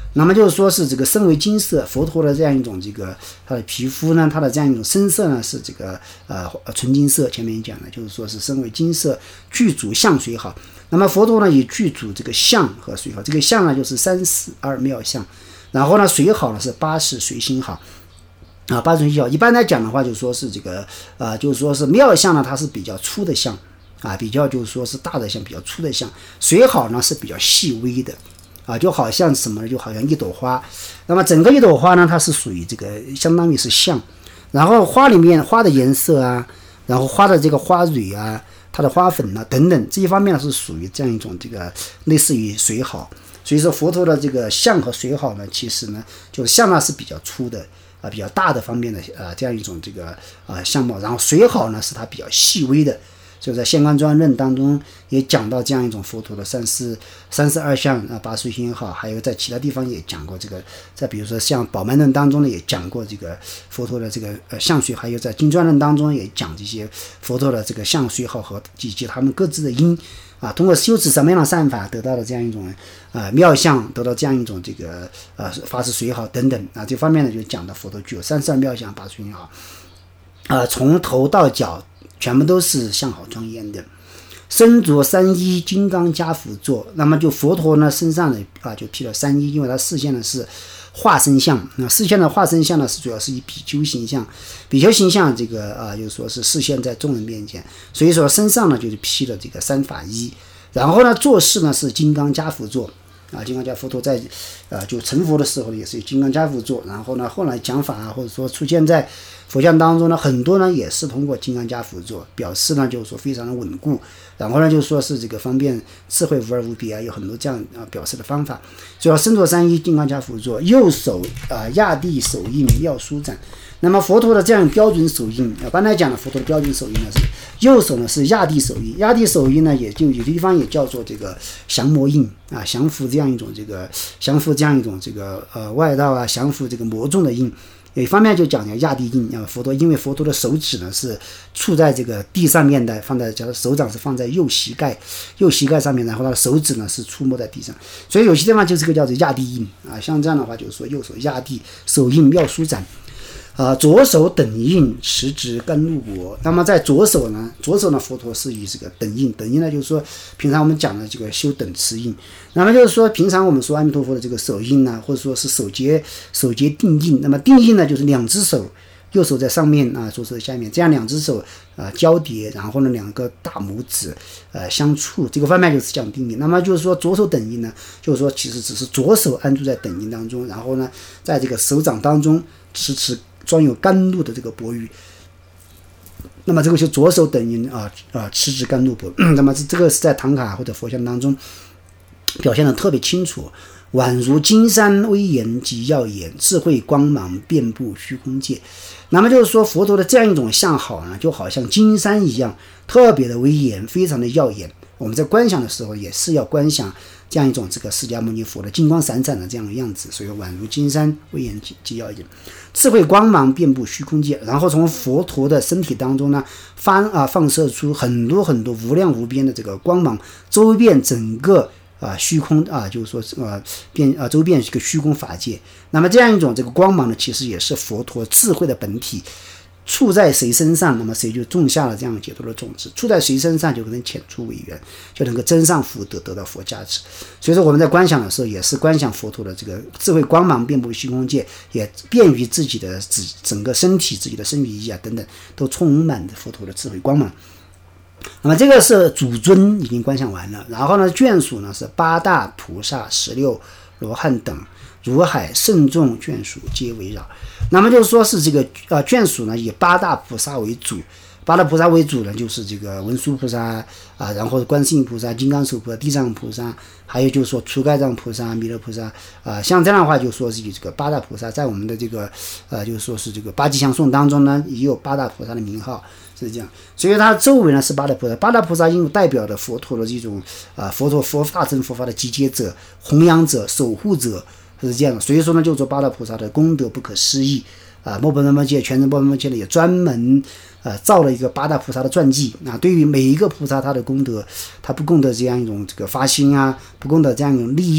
那么就是说是这个身为金色，佛陀的这样一种这个他的皮肤呢，他的这样一种身色呢是这个呃纯金色，前面讲的就是说是身为金色，具足相随好。那么佛陀呢也具足这个相和随好，这个相呢就是三十二妙相，然后呢随好呢是八十随心好。啊，八十随心好，一般来讲的话，就说是这个啊、呃，就是说是妙相呢，它是比较粗的相啊，比较就是说是大的相，比较粗的相。随好呢是比较细微的。啊，就好像什么呢？就好像一朵花，那么整个一朵花呢，它是属于这个相当于是相，然后花里面花的颜色啊，然后花的这个花蕊啊，它的花粉啊等等这一方面呢是属于这样一种这个类似于随好。所以说佛陀的这个相和随好呢，其实呢就是相呢是比较粗的啊，比较大的方面的啊这样一种这个啊相貌，然后随好呢是它比较细微的。就在《现观专论》当中也讲到这样一种佛陀的三十三十二相啊，八随心好，还有在其他地方也讲过这个，在比如说像《宝鬘论》当中呢也讲过这个佛陀的这个呃相随，还有在《经专论》当中也讲这些佛陀的这个相随好和以及他们各自的因啊，通过修持什么样的善法得到了这样一种啊妙相，得到这样一种这个呃法是随好等等啊，这方面呢就讲到佛陀具有三十二妙相，八随心好啊，从头到脚。全部都是相好庄严的，身着三衣金刚加趺坐。那么就佛陀呢身上呢啊就披了三衣，因为他示现的是化身相。那示现的化身相呢是主要是以比丘形象，比丘形象这个啊就是说是示现在众人面前，所以说身上呢就是披了这个三法衣，然后呢做事呢是金刚加趺坐。啊，金刚加佛陀在，呃，就成佛的时候也是金刚加趺坐，然后呢，后来讲法啊，或者说出现在佛像当中呢，很多呢也是通过金刚加趺坐，表示呢就是说非常的稳固，然后呢就说是这个方便智慧无二无别啊，有很多这样啊表示的方法。主要身着三衣金刚加趺坐，右手啊压地手印妙舒展。那么佛陀的这样标准手印，一般来讲呢，佛陀的标准手印呢是右手呢是压地手印，压地手印呢也就有的地方也叫做这个降魔印啊，降服这样一种这个降服这样一种这个呃外道啊，降服这个魔众的印。有一方面就讲叫压地印啊，佛陀因为佛陀的手指呢是触在这个地上面的，放在叫手掌是放在右膝盖右膝盖上面，然后他的手指呢是触摸在地上，所以有些地方就这个叫做压地印啊，像这样的话就是说右手压地手印妙舒展。啊，左手等印持指甘露钵。那么在左手呢，左手呢，佛陀是以这个等印，等印呢就是说平常我们讲的这个修等持印。那么就是说平常我们说阿弥陀佛的这个手印呢，或者说是手结手结定印。那么定印呢，就是两只手，右手在上面啊，左手在下面，这样两只手啊交叠，然后呢两个大拇指呃相触，这个方面就是讲定印。那么就是说左手等印呢，就是说其实只是左手安住在等印当中，然后呢在这个手掌当中持持装有甘露的这个钵盂，那么这个就左手等印啊啊持指甘露钵。那么这个是在唐卡或者佛像当中表现的特别清楚，宛如金山威严及耀眼，智慧光芒遍布虚空界。那么就是说佛陀的这样一种相好呢，就好像金山一样，特别的威严，非常的耀眼。我们在观想的时候也是要观想这样一种这个释迦牟尼佛的金光闪闪的这样的样子，所以宛如金山威严及耀眼，智慧光芒遍布虚空界。然后从佛陀的身体当中呢发啊放射出很多很多无量无边的这个光芒，周遍整个啊虚空啊，就是说啊遍啊周遍这个虚空法界。那么这样一种这个光芒呢，其实也是佛陀智慧的本体。处在谁身上，那么谁就种下了这样解脱的种子；处在谁身上，就可能遣出为缘，就能够增上福德，得到佛加持。所以说我们在观想的时候，也是观想佛陀的这个智慧光芒遍布虚空界，也便于自己的整个身体、自己的身语意啊等等，都充满着佛陀的智慧光芒。那么这个是主尊已经观想完了，然后呢眷属呢是八大菩萨、十六罗汉等。如海圣众眷属皆围绕。那么就是说是这个呃眷属呢以八大菩萨为主，八大菩萨为主呢就是这个文殊菩萨啊，然后观世音菩萨、金刚手菩萨、地藏菩萨，还有就是说除盖藏菩萨、弥勒菩萨啊，像这样的话就说是以这个八大菩萨在我们的这个呃就是说是这个八吉祥颂当中呢也有八大菩萨的名号。是这样，所以它周围呢是八大菩萨，八大菩萨因为代表的佛陀的这种啊、呃、佛陀佛大乘佛法的集结者、弘扬者、守护者。是这样的，所以说呢，就说八大菩萨的功德不可思议啊！末本摩界全真波罗蜜界呢也专门呃造了一个八大菩萨的传记啊。对于每一个菩萨他的功德，他不功德这样一种这个发心啊，不功德这样一种利益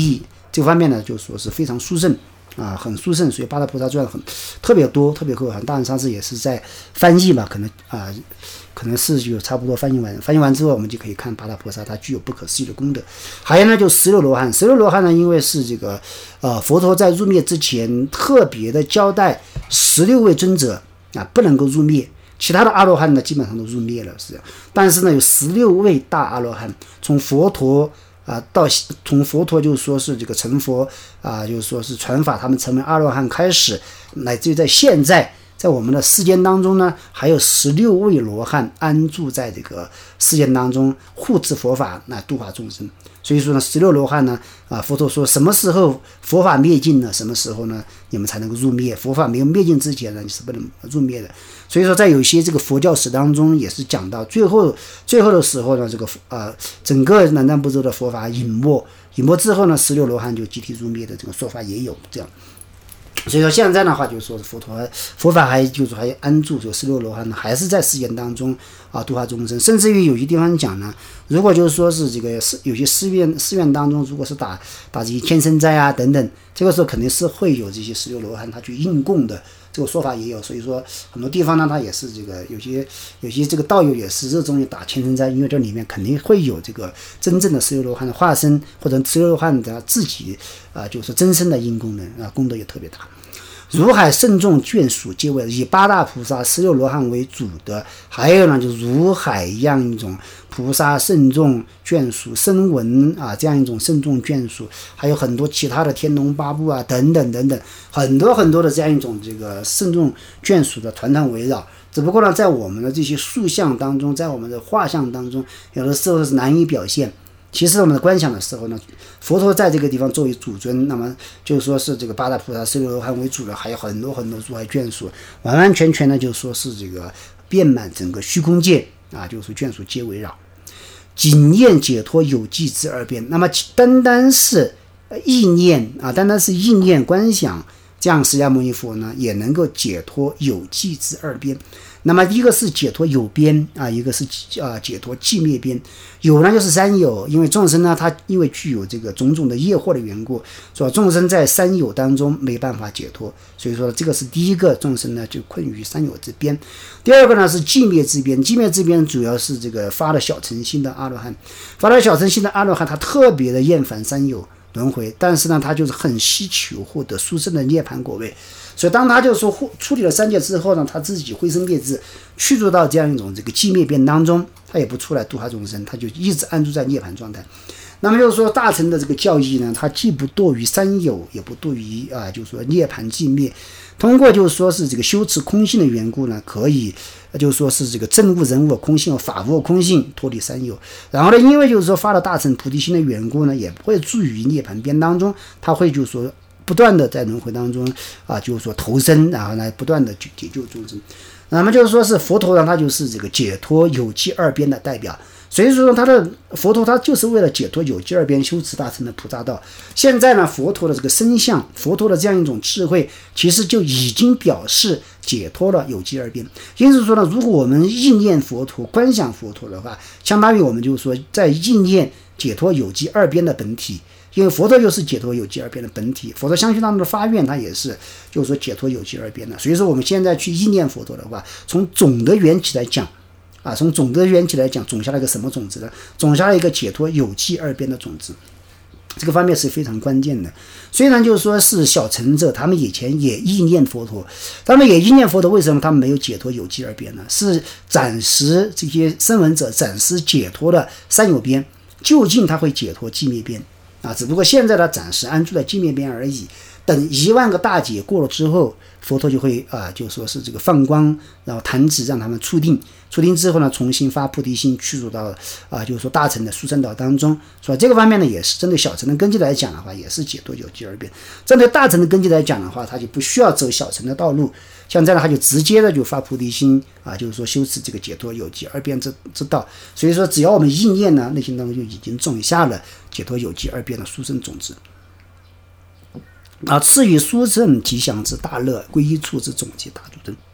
这方面呢就说是非常殊胜啊，很殊胜，所以八大菩萨传很特别多，特别厚。当然上次也是在翻译嘛，可能啊，可能是就差不多翻译完，翻译完之后我们就可以看八大菩萨它具有不可思议的功德。还有呢，就十六罗汉，十六罗汉呢，因为是这个呃佛陀在入灭之前特别的交代十六位尊者啊不能够入灭。其他的阿罗汉呢，基本上都入灭了，是这样。但是呢，有十六位大阿罗汉，从佛陀啊到从佛陀就说是这个成佛啊，就是说是传法，他们成为阿罗汉开始，乃至于在现在，在我们的世间当中呢，还有十六位罗汉安住在这个世间当中，护持佛法，来度化众生。所以说呢，十六罗汉呢，啊，佛陀说什么时候佛法灭尽呢？什么时候呢？你们才能够入灭？佛法没有灭尽之前呢，你是不能入灭的。所以说，在有些这个佛教史当中，也是讲到最后最后的时候呢，这个呃，整个南瞻部洲的佛法隐没，隐没之后呢，十六罗汉就集体入灭的这个说法也有这样。所以说现在的话，就是说佛陀佛法还就是还安住这十六罗汉呢，还是在世间当中啊度化众生，甚至于有些地方讲呢，如果就是说是这个有些寺院寺院当中，如果是打打这些天生斋啊等等，这个时候肯定是会有这些十六罗汉他去应供的，这个说法也有。所以说很多地方呢，它也是这个有些有些这个道友也是热衷于打天生斋，因为这里面肯定会有这个真正的十六罗汉的化身，或者十六罗汉的自己啊，就是真身的应供人啊，功德也特别大。如海圣众眷属皆为以八大菩萨十六罗汉为主的，还有呢就是如海一样一种菩萨圣众眷属声闻啊，这样一种圣众眷属，还有很多其他的天龙八部啊等等等等，很多很多的这样一种这个圣众眷属的团团围绕。只不过呢，在我们的这些塑像当中，在我们的画像当中，有的时候是难以表现。其实我们的观想的时候呢，佛陀在这个地方作为主尊，那么就是说是这个八大菩萨十六罗汉为主的，还有很多很多如海眷属，完完全全的就说是这个遍满整个虚空界啊，就是眷属皆围绕，仅念解脱有记之二边。那么单单是意念啊，单单是意念观想，这样释迦牟尼佛呢也能够解脱有记之二边。那么一个是解脱有边啊，一个是啊解脱寂灭边。有呢就是三有，因为众生呢他因为具有这个种种的业惑的缘故，所以众生在三有当中没办法解脱，所以说这个是第一个，众生呢就困于三有之边。第二个呢是寂灭之边，寂灭之边主要是这个发了小乘心的阿罗汉，发了小乘心的阿罗汉他特别的厌烦三有轮回，但是呢他就是很希求获得殊胜的涅槃果位。所以当他就说处理了三界之后呢，他自己灰身灭智，去入到这样一种这个寂灭边当中，他也不出来度化众生，他就一直安住在涅槃状态。那么就是说大乘的这个教义呢，它既不堕于三有，也不堕于啊，就是说涅槃寂灭。通过就是说是这个修持空性的缘故呢，可以就是说是这个证悟人我空性和法无空性，脱离三有。然后呢，因为就是说发了大乘菩提心的缘故呢，也不会住于涅槃边当中，他会就是说不断的在轮回当中啊，就是说投生，然后呢不断的解救众生。那么就是说是佛陀呢，他就是这个解脱有记二边的代表。所以说他的佛陀他就是为了解脱有记二边修持大乘的菩萨道。现在呢，佛陀的这个身相，佛陀的这样一种智慧，其实就已经表示解脱了有记二边。因此说呢，如果我们意念佛陀、观想佛陀的话，相当于我们就是说在意念解脱有记二边的本体。因为佛陀又是解脱有记二边的本体，佛陀相续当中的发愿，它也是就是说解脱有记二边的。所以说我们现在去意念佛陀的话，从总的缘起来讲啊，从总的缘起来讲，种下了一个什么种子呢？种下了一个解脱有记二边的种子，这个方面是非常关键的。虽然就是说是小乘者，他们以前也意念佛陀，他们也意念佛陀，为什么他们没有解脱有记二边呢？是暂时这些声闻者暂时解脱了三有边，究竟他会解脱寂灭边啊，只不过现在呢暂时安住在寂灭边而已。等一万个大劫过了之后，佛陀就会啊，就说是这个放光，然后弹指让他们触定，触定之后呢，重新发菩提心，去入到啊，就是说大乘的殊胜道当中。所以这个方面呢，也是针对小乘的根基来讲的话，也是解脱有记二边；针对大乘的根基来讲的话，他就不需要走小乘的道路，像这样他就直接的就发菩提心啊，就是说修持这个解脱有记二边之之道。所以说，只要我们意念呢，内心当中就已经种下了解脱有记二边的殊胜种子。啊，次于殊胜吉祥之大乐，归一处之总结大助真。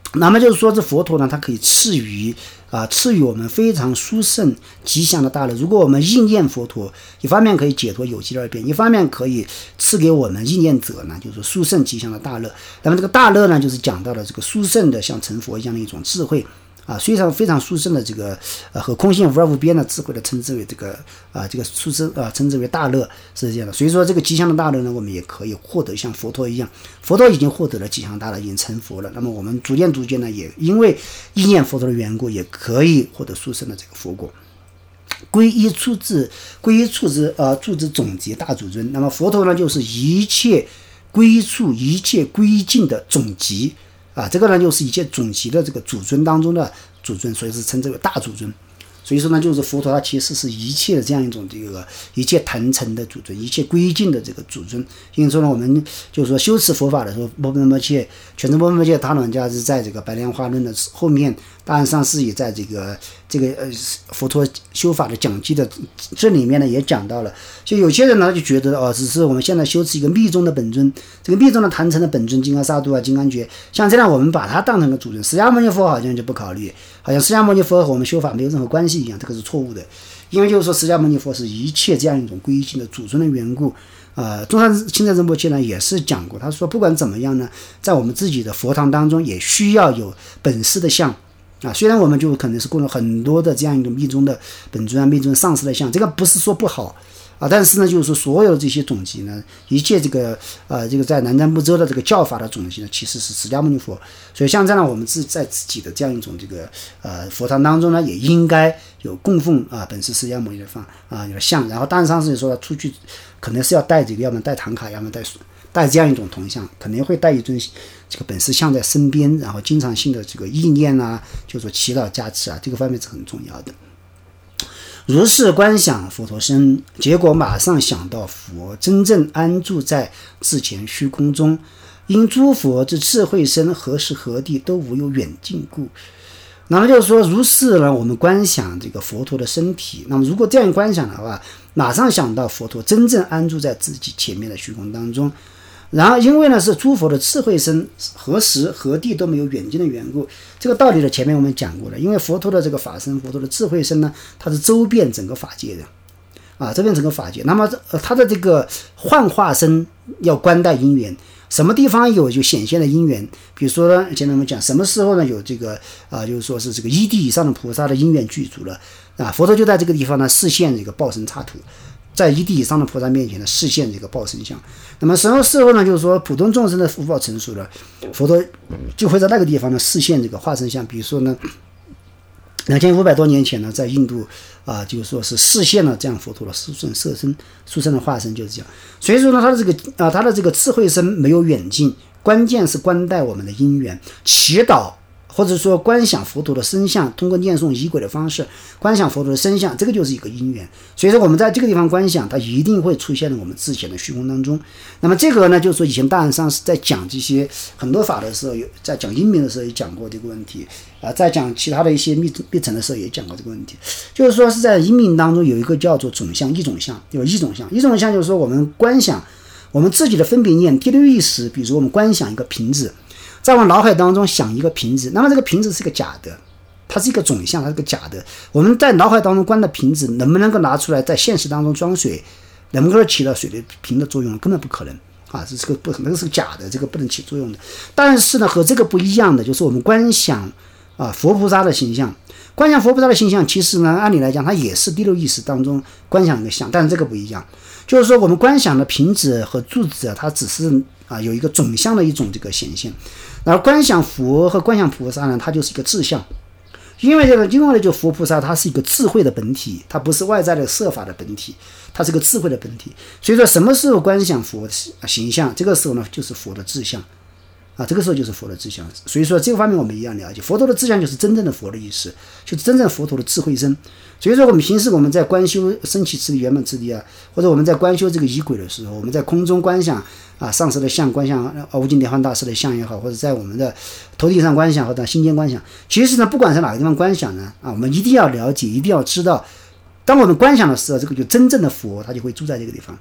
那么就是说，这佛陀呢，它可以赐予啊，赐予我们非常殊胜吉祥的大乐。如果我们意念佛陀，一方面可以解脱有机二变，一方面可以赐给我们意念者呢，就是殊胜吉祥的大乐。那么这个大乐呢，就是讲到了这个殊胜的像成佛一样的一种智慧。啊，非常非常殊胜的这个呃和空性无二无边的智慧的称之为这个啊这个殊胜啊称之为大乐是这样的。所以说这个吉祥的大乐呢，我们也可以获得像佛陀一样，佛陀已经获得了吉祥大乐，已经成佛了。那么我们逐渐逐渐呢，也因为意念佛陀的缘故，也可以获得殊胜的这个佛果。皈依处之，皈依处之啊处之总结大主尊。那么佛陀呢，就是一切皈依处、一切皈依境的总集。啊，这个呢就是一切总集的这个主尊当中的主尊，所以是称之为大主尊。所以说呢，就是佛陀他其实是一切的这样一种这个一切坛城的主尊，一切归尽的这个主尊。因为说呢，我们就是说修持佛法的时候，波波摩切全真波波摩切他老人家是在这个白莲花论的后面，大安上师也在这个这个呃佛陀修法的讲记的这里面呢也讲到了。就有些人呢就觉得哦，只是我们现在修持一个密宗的本尊，这个密宗的坛城的本尊金刚萨埵啊、金刚觉，像这样我们把它当成个主尊。释迦牟尼佛好像就不考虑，好像释迦牟尼佛和我们修法没有任何关系一样，这个是错误的。因为就是说释迦牟尼佛是一切这样一种归性的主尊的缘故。呃，中山清净仁波切呢也是讲过，他说不管怎么样呢，在我们自己的佛堂当中也需要有本师的像啊。虽然我们就可能是供了很多的这样一种密宗的本尊啊、密宗上师的像，这个不是说不好啊，但是呢，就是说所有的这些总集呢，一切这个呃这个在南瞻部洲的这个教法的总集呢，其实是释迦牟尼佛。所以像这样我们自在自己的这样一种这个呃佛堂当中呢，也应该有供奉啊本师释迦牟尼的放啊有的像。然后当然上师说出去可能是要带这个，要么带唐卡，要么带带这样一种铜像，可能会带一尊这个本师像在身边，然后经常性的这个意念啊，就说祈祷加持啊，这个方面是很重要的。如是观想佛陀身，结果马上想到佛真正安住在自前虚空中，因诸佛之智慧身何时何地都无有远近故。那么就是说，如是呢，我们观想这个佛陀的身体，那么如果这样观想的话，马上想到佛陀真正安住在自己前面的虚空当中。然后因为呢是诸佛的智慧身何时何地都没有远近的缘故，这个道理呢前面我们讲过了。因为佛陀的这个法身，佛陀的智慧身呢，它是周遍整个法界的啊，周遍整个法界。那么呃它的这个幻化身要观待因缘，什么地方有就显现的因缘。比如说呢，前面我们讲什么时候呢有这个啊，就是说是这个一地以上的菩萨的因缘具足了啊，佛陀就在这个地方呢示现这个报身刹土。在一地以上的菩萨面前呢，示现这个报身相。那么什么时候呢？就是说普通众生的福报成熟了，佛陀就会在那个地方呢示现这个化身相。比如说呢，两千五百多年前呢，在印度啊，就是说是示现了这样佛陀的殊胜色身、殊胜的化身，就是这样。所以说呢，他的这个啊，他的这个智慧身没有远近，关键是观待我们的因缘，祈祷。或者说观想佛陀的身相，通过念诵仪轨的方式观想佛陀的身相，这个就是一个因缘。所以说我们在这个地方观想，它一定会出现在我们自前的虚空当中。那么这个呢，就是说以前大安上师在讲这些很多法的时候，有在讲因明的时候也讲过这个问题啊，在讲其他的一些密密层的时候也讲过这个问题。就是说是在因明当中有一个叫做总相、一种相，有一种相，一种相就是说我们观想我们自己的分别念第六意识，比如我们观想一个瓶子。在我脑海当中想一个瓶子，那么这个瓶子是个假的，它是一个总相，它是个假的。我们在脑海当中观的瓶子，能不能够拿出来在现实当中装水，能不能够起到水的瓶的作用？根本不可能啊！这是个不，那个是假的，这个不能起作用的。但是呢，和这个不一样的就是我们观想啊佛菩萨的形象，观想佛菩萨的形象，其实呢，按理来讲，它也是第六意识当中观想一个相，但是这个不一样，就是说我们观想的瓶子和柱子，它只是啊有一个总相的一种这个显现。而观想佛和观想菩萨呢，它就是一个智相，因为这个，因为就佛菩萨它是一个智慧的本体，它不是外在的色法的本体，它是个智慧的本体。所以说，什么时候观想佛形象，这个时候呢，就是佛的智相啊，这个时候就是佛的智相。所以说，这个方面我们一样了解，佛陀的智相就是真正的佛的意思，就是真正佛陀的智慧身。所以说，我们平时我们在观修升起次第圆满次第啊，或者我们在观修这个仪轨的时候，我们在空中观想啊上师的像，观想啊无尽莲花大师的像也好，或者在我们的头顶上观想或者心间观想，其实呢，不管是哪个地方观想呢，啊，我们一定要了解，一定要知道，当我们观想的时候，这个就真正的佛他就会住在这个地方。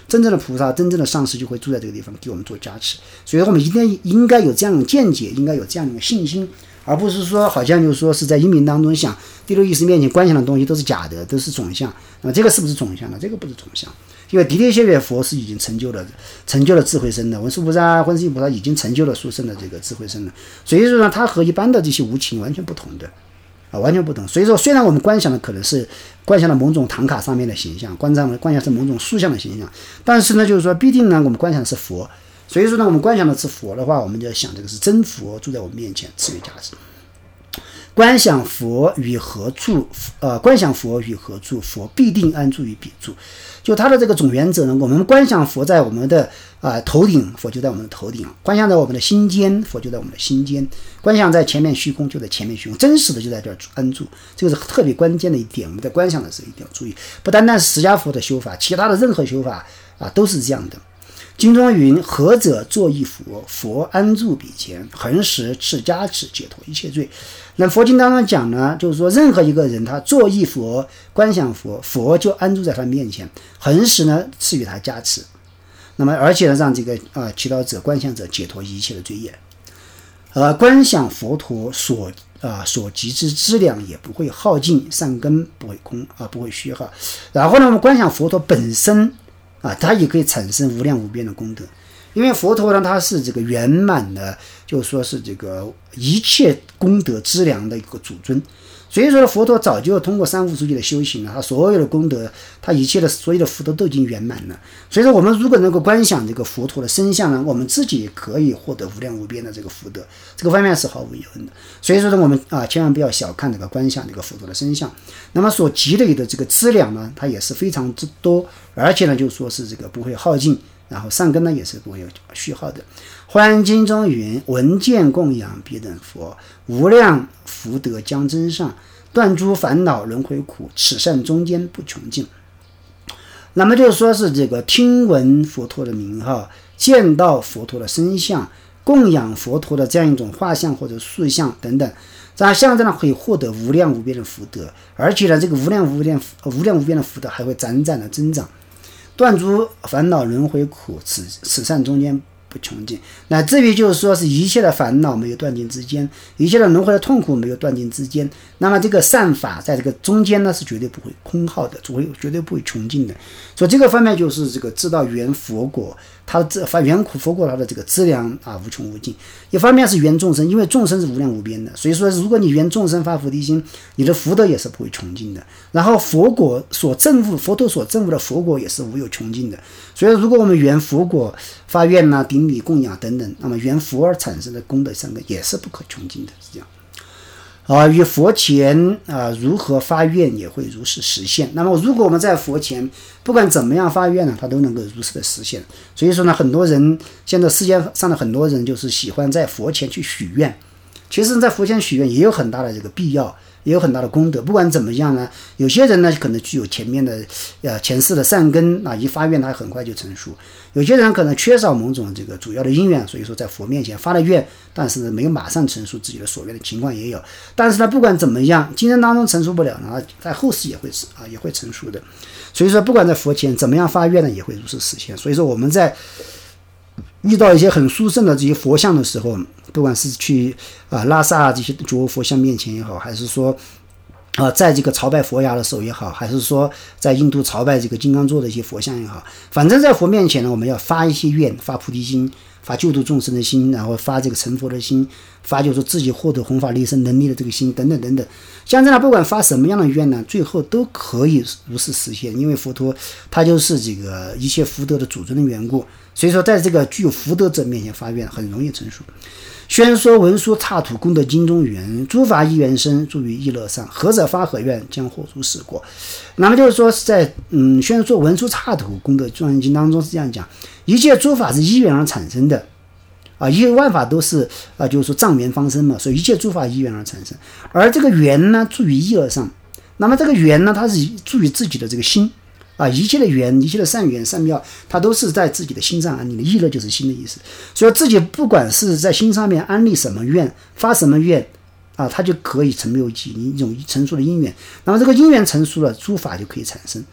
真正的菩萨、真正的上师就会住在这个地方给我们做加持。所以我们一定应该有这样的见解，应该有这样的信心，而不是说好像就是说是在阴明当中想第六意识面前观想的东西都是假的，都是种相。那么这个是不是种相呢？这个不是种相，因为的的确确佛是已经成就了成就了智慧身的，文殊菩萨、观世音菩萨已经成就了殊胜的这个智慧身了。所以说呢，它和一般的这些无情完全不同的啊，完全不同。所以说，虽然我们观想的可能是观想的某种唐卡上面的形象，观想的观想是某种塑像的形象，但是呢，就是说必定呢，我们观想的是佛。所以说呢，我们观想的是佛的话，我们就要想这个是真佛住在我们面前，赐予加持。观想佛与何处？呃，观想佛与何处？佛必定安住于彼处。就它的这个总原则呢，我们观想佛在我们的啊、呃、头顶，佛就在我们的头顶；观想在我们的心间，佛就在我们的心间；观想在前面虚空，就在前面虚空，真实的就在这儿安住。这个是特别关键的一点，我们在观想的时候一定要注意。不单单是释迦佛的修法，其他的任何修法啊都是这样的。经中云：何者作一佛？佛安住彼前，恒时赐加持，解脱一切罪。那佛经当中讲呢，就是说任何一个人他作一佛，观想佛，佛就安住在他面前，恒时呢赐予他加持。那么而且呢，让这个啊、呃、祈祷者、观想者解脱一切的罪业。呃，观想佛陀所啊、呃、所集之资粮也不会耗尽，善根不会空啊、呃、不会虚耗。然后呢，我们观想佛陀本身。啊，它也可以产生无量无边的功德，因为佛陀呢，它是这个圆满的，就是说是这个一切功德资粮的一个主尊，所以说佛陀早就通过三无数界的修行了，他所有的功德，他一切的所有的福德都已经圆满了。所以说，我们如果能够观想这个佛陀的身相呢，我们自己也可以获得无量无边的这个福德，这个方面是毫无疑问的。所以说呢，我们啊，千万不要小看这个观想这个佛陀的身相，那么所积累的这个资粮呢，它也是非常之多。而且呢，就说是这个不会耗尽，然后善根呢也是不会有虚耗的。欢经中云：闻见供养彼等佛，无量福德将增上，断诸烦恼轮回苦，此善中间不穷尽。那么就是说是这个听闻佛陀的名号，见到佛陀的身相，供养佛陀的这样一种画像或者塑像等等，这样像这样可以获得无量无边的福德，而且呢，这个无量无边无量无边的福德还会攒攒的增长。断诸烦恼轮回苦，此此善中间不穷尽。乃至于就是说是一切的烦恼没有断尽之间，一切的轮回的痛苦没有断尽之间，那么这个善法在这个中间呢是绝对不会空耗的，会绝对不会穷尽的。所以这个方面就是这个知道缘佛果，它的发缘苦佛果它的这个资粮啊无穷无尽。一方面是缘众生，因为众生是无量无边的，所以说如果你缘众生发菩提心，你的福德也是不会穷尽的。然后佛果所证悟，佛陀所证悟的佛果也是无有穷尽的。所以如果我们缘佛果发愿啊、顶礼供养等等，那么缘佛而产生的功德善根也是不可穷尽的，是这样。啊，于佛前啊，如何发愿也会如实实现。那么，如果我们在佛前不管怎么样发愿呢，它都能够如实的实现。所以说呢，很多人现在世界上的很多人就是喜欢在佛前去许愿。其实，在佛前许愿也有很大的这个必要，也有很大的功德。不管怎么样呢，有些人呢可能具有前面的呃前世的善根啊，一发愿他很快就成熟；有些人可能缺少某种这个主要的因缘，所以说在佛面前发了愿，但是没有马上成熟自己的所愿的情况也有。但是呢，不管怎么样，今生当中成熟不了呢，在后世也会啊也会成熟的。所以说，不管在佛前怎么样发愿呢，也会如实实现。所以说我们在遇到一些很殊胜的这些佛像的时候，不管是去啊拉萨这些诸佛像面前也好，还是说啊在这个朝拜佛牙的时候也好，还是说在印度朝拜这个金刚座的一些佛像也好，反正在佛面前呢，我们要发一些愿，发菩提心，发救度众生的心，然后发这个成佛的心，发就是说自己获得弘法利生能力的这个心，等等等等。像这样不管发什么样的愿呢，最后都可以如实实现，因为佛陀他就是这个一切福德的主尊的缘故。所以说在这个具有福德者面前发愿很容易成熟。宣说文殊刹土功德经中云：诸法一缘生，住于意乐上，何者发何愿，将获如是果。那么就是说是在嗯宣说文殊刹土功德庄严经当中是这样讲，一切诸法是依缘而产生的啊，一切万法都是啊，就是说障缘方生嘛，所以一切诸法依缘而产生。而这个缘呢，住于意乐上，那么这个缘呢，它是住于自己的这个心。啊，一切的缘，一切的善缘善妙，它都是在自己的心上安立的。意乐就是心的意思，所以自己不管是在心上面安立什么愿，发什么愿啊，它就可以成就一种成熟的因缘。那么这个因缘成熟了，诸法就可以产生。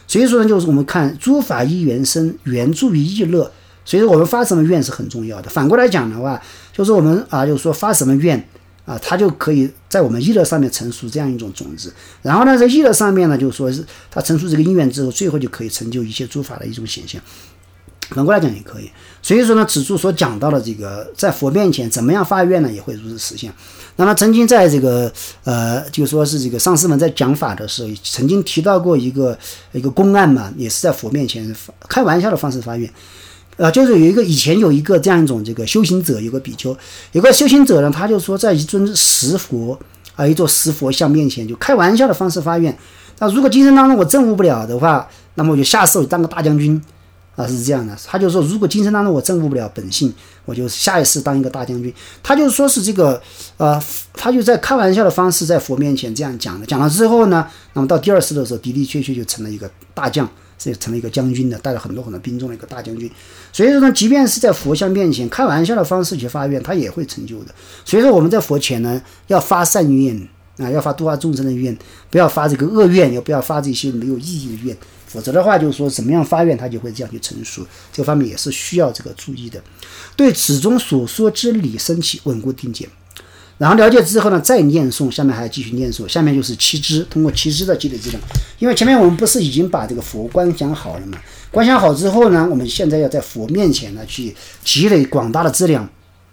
所以说呢，就是我们看诸法依缘生，缘住于意乐。所以说我们发什么愿是很重要的。反过来讲的话，就是我们啊，就是说发什么愿啊，它就可以在我们意乐上面成熟这样一种种子。然后呢，在意乐上面呢，就是说是它成熟这个因缘之后，最后就可以成就一切诸法的一种显现。反过来讲也可以。所以说呢，此处所讲到的这个在佛面前怎么样发愿呢，也会如此实现。那么曾经在这个呃，就说是这个上师们在讲法的时候，曾经提到过一个一个公案嘛，也是在佛面前开玩笑的方式发愿。呃，就是有一个以前有一个这样一种这个修行者，有个比丘，有个修行者呢，他就说在一尊石佛啊，一座石佛像面前，就开玩笑的方式发愿。那如果今生当中我证悟不了的话，那么我就下世当个大将军。啊，是这样的，他就说，如果今生当中我证悟不了本性，我就下一世当一个大将军。他就说是这个，呃，他就在开玩笑的方式在佛面前这样讲的。讲了之后呢，那么到第二世的时候，的的确确就成了一个大将，是成了一个将军的，带了很多很多兵众的一个大将军。所以说呢，即便是在佛像面前开玩笑的方式去发愿，他也会成就的。所以说我们在佛前呢，要发善愿啊，要发度化众生的愿，不要发这个恶愿，也不要发这些没有意义的愿。否则的话，就是说怎么样发愿，它就会这样去成熟。这个方面也是需要这个注意的。对此中所说之理升起稳固定见，然后了解之后呢，再念诵，下面还继续念诵。下面就是七支，通过七支的积累质量。因为前面我们不是已经把这个佛观想好了嘛？观想好之后呢，我们现在要在佛面前呢去积累广大的资粮。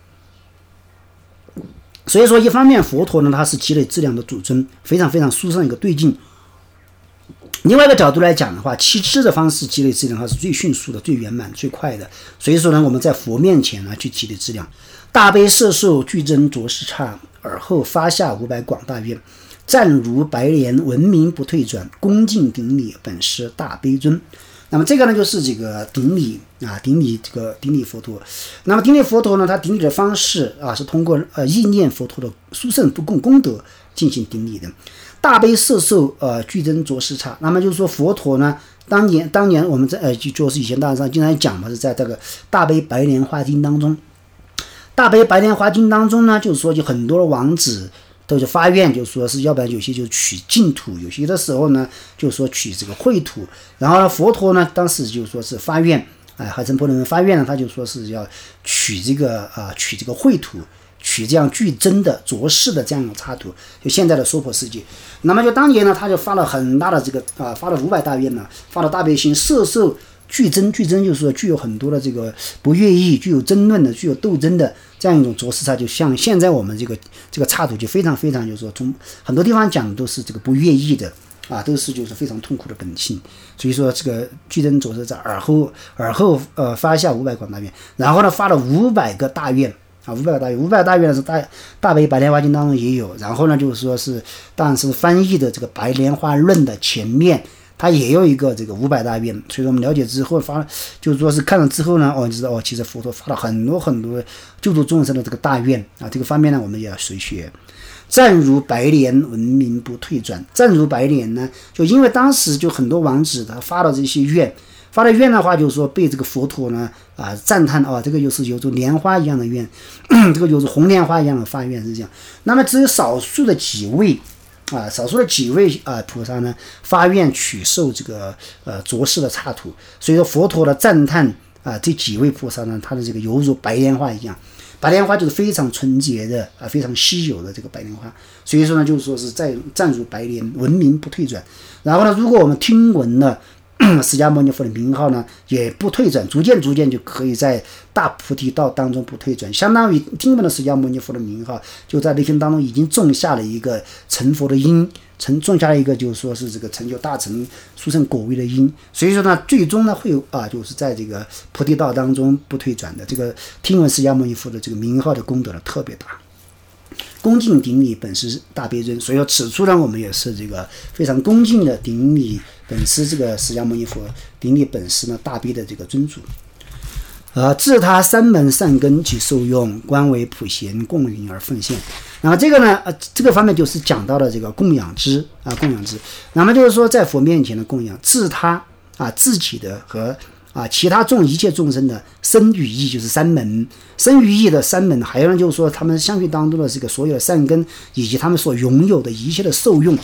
所以说，一方面佛陀呢，他是积累质量的主尊，非常非常殊胜一个对境。另外一个角度来讲的话，七支的方式积累质量，它是最迅速的、最圆满、最快的。所以说呢，我们在佛面前呢去积累质量。大悲摄受具真着实刹，而后发下五百广大愿，暂如白莲，闻名不退转，恭敬顶礼本师大悲尊。那么这个呢，就是这个顶礼啊，顶礼这个顶礼佛陀。那么顶礼佛陀呢，他顶礼的方式啊，是通过呃意念佛陀的殊胜不共功德进行顶礼的。大悲摄受呃具真着实刹，那么就是说佛陀呢，当年当年我们在呃就就是以前大上经常讲嘛，是在这个大悲白莲花经当中。大悲白莲花经当中呢，就是说就很多的王子都是发愿，就是说是要不然有些就取净土，有些的时候呢就是说取这个秽土。然后呢，佛陀呢当时就说是发愿，哎，海城婆罗门发愿呢，他就说是要取这个啊、呃、取这个秽土。取这样具真的着实的这样一种插图，就现在的娑婆世界。那么就当年呢，他就发了很大的这个啊、呃，发了五百大愿呢，发了大悲心，摄受具真，具真就是说具有很多的这个不越义，具有争论的，具有斗争的这样一种着实差，就像现在我们这个这个插图就非常非常，就是说从很多地方讲的都是这个不越义的啊，都是就是非常痛苦的本性。所以说这个具真着实在耳后耳后呃发下五百广大愿，然后呢发了五百个大愿。啊，五百个大愿，五百个大愿呢是大大悲白莲花经当中也有，然后呢就是说是，当然是翻译的这个白莲花论的前面，它也有一个这个五百大愿，所以说我们了解之后发，就是说是看了之后呢，哦，你知道哦，其实佛陀发了很多很多救度众生的这个大愿啊，这个方面呢我们也要随学。暂如白莲，闻名不退转。暂如白莲呢，就因为当时就很多王子他发了这些愿。发的愿的话，就是说被这个佛陀呢啊、呃、赞叹啊，这个就是有种莲花一样的愿，这个就是红莲花一样的发愿是这样。那么只有少数的几位啊，少数的几位啊菩萨呢发愿取受这个呃着实的刹土，所以说佛陀的赞叹啊，这几位菩萨呢，他的这个犹如白莲花一样。白莲花就是非常纯洁的啊，非常稀有的这个白莲花，所以说呢，就是说是在暂如白莲，闻名不退转。然后呢，如果我们听闻了释迦牟尼佛的名号呢，也不退转，逐渐逐渐就可以在大菩提道当中不退转，相当于听闻了释迦牟尼佛的名号，就在内心当中已经种下了一个成佛的因，成种下了一个就是说是这个成就大成殊胜果位的因。所以说呢，最终呢会有啊，就是在这个菩提道当中不退转的这个听闻释迦牟尼佛的这个名号的功德呢特别大。恭敬顶礼本师大悲尊，所以说此处呢，我们也是这个非常恭敬的顶礼本师这个释迦牟尼佛，顶礼本师呢大悲的这个尊主。呃，自他三门善根及受用，观为普贤供允而奉献。那么这个呢，呃，这个方面就是讲到了这个供养之啊，供养之。那么就是说，在佛面前的供养，自他啊自己的和啊，其他众一切众生的身语意就是三门，身语意的三门，还有呢就是说他们相续当中的这个所有的善根，以及他们所拥有的一切的受用，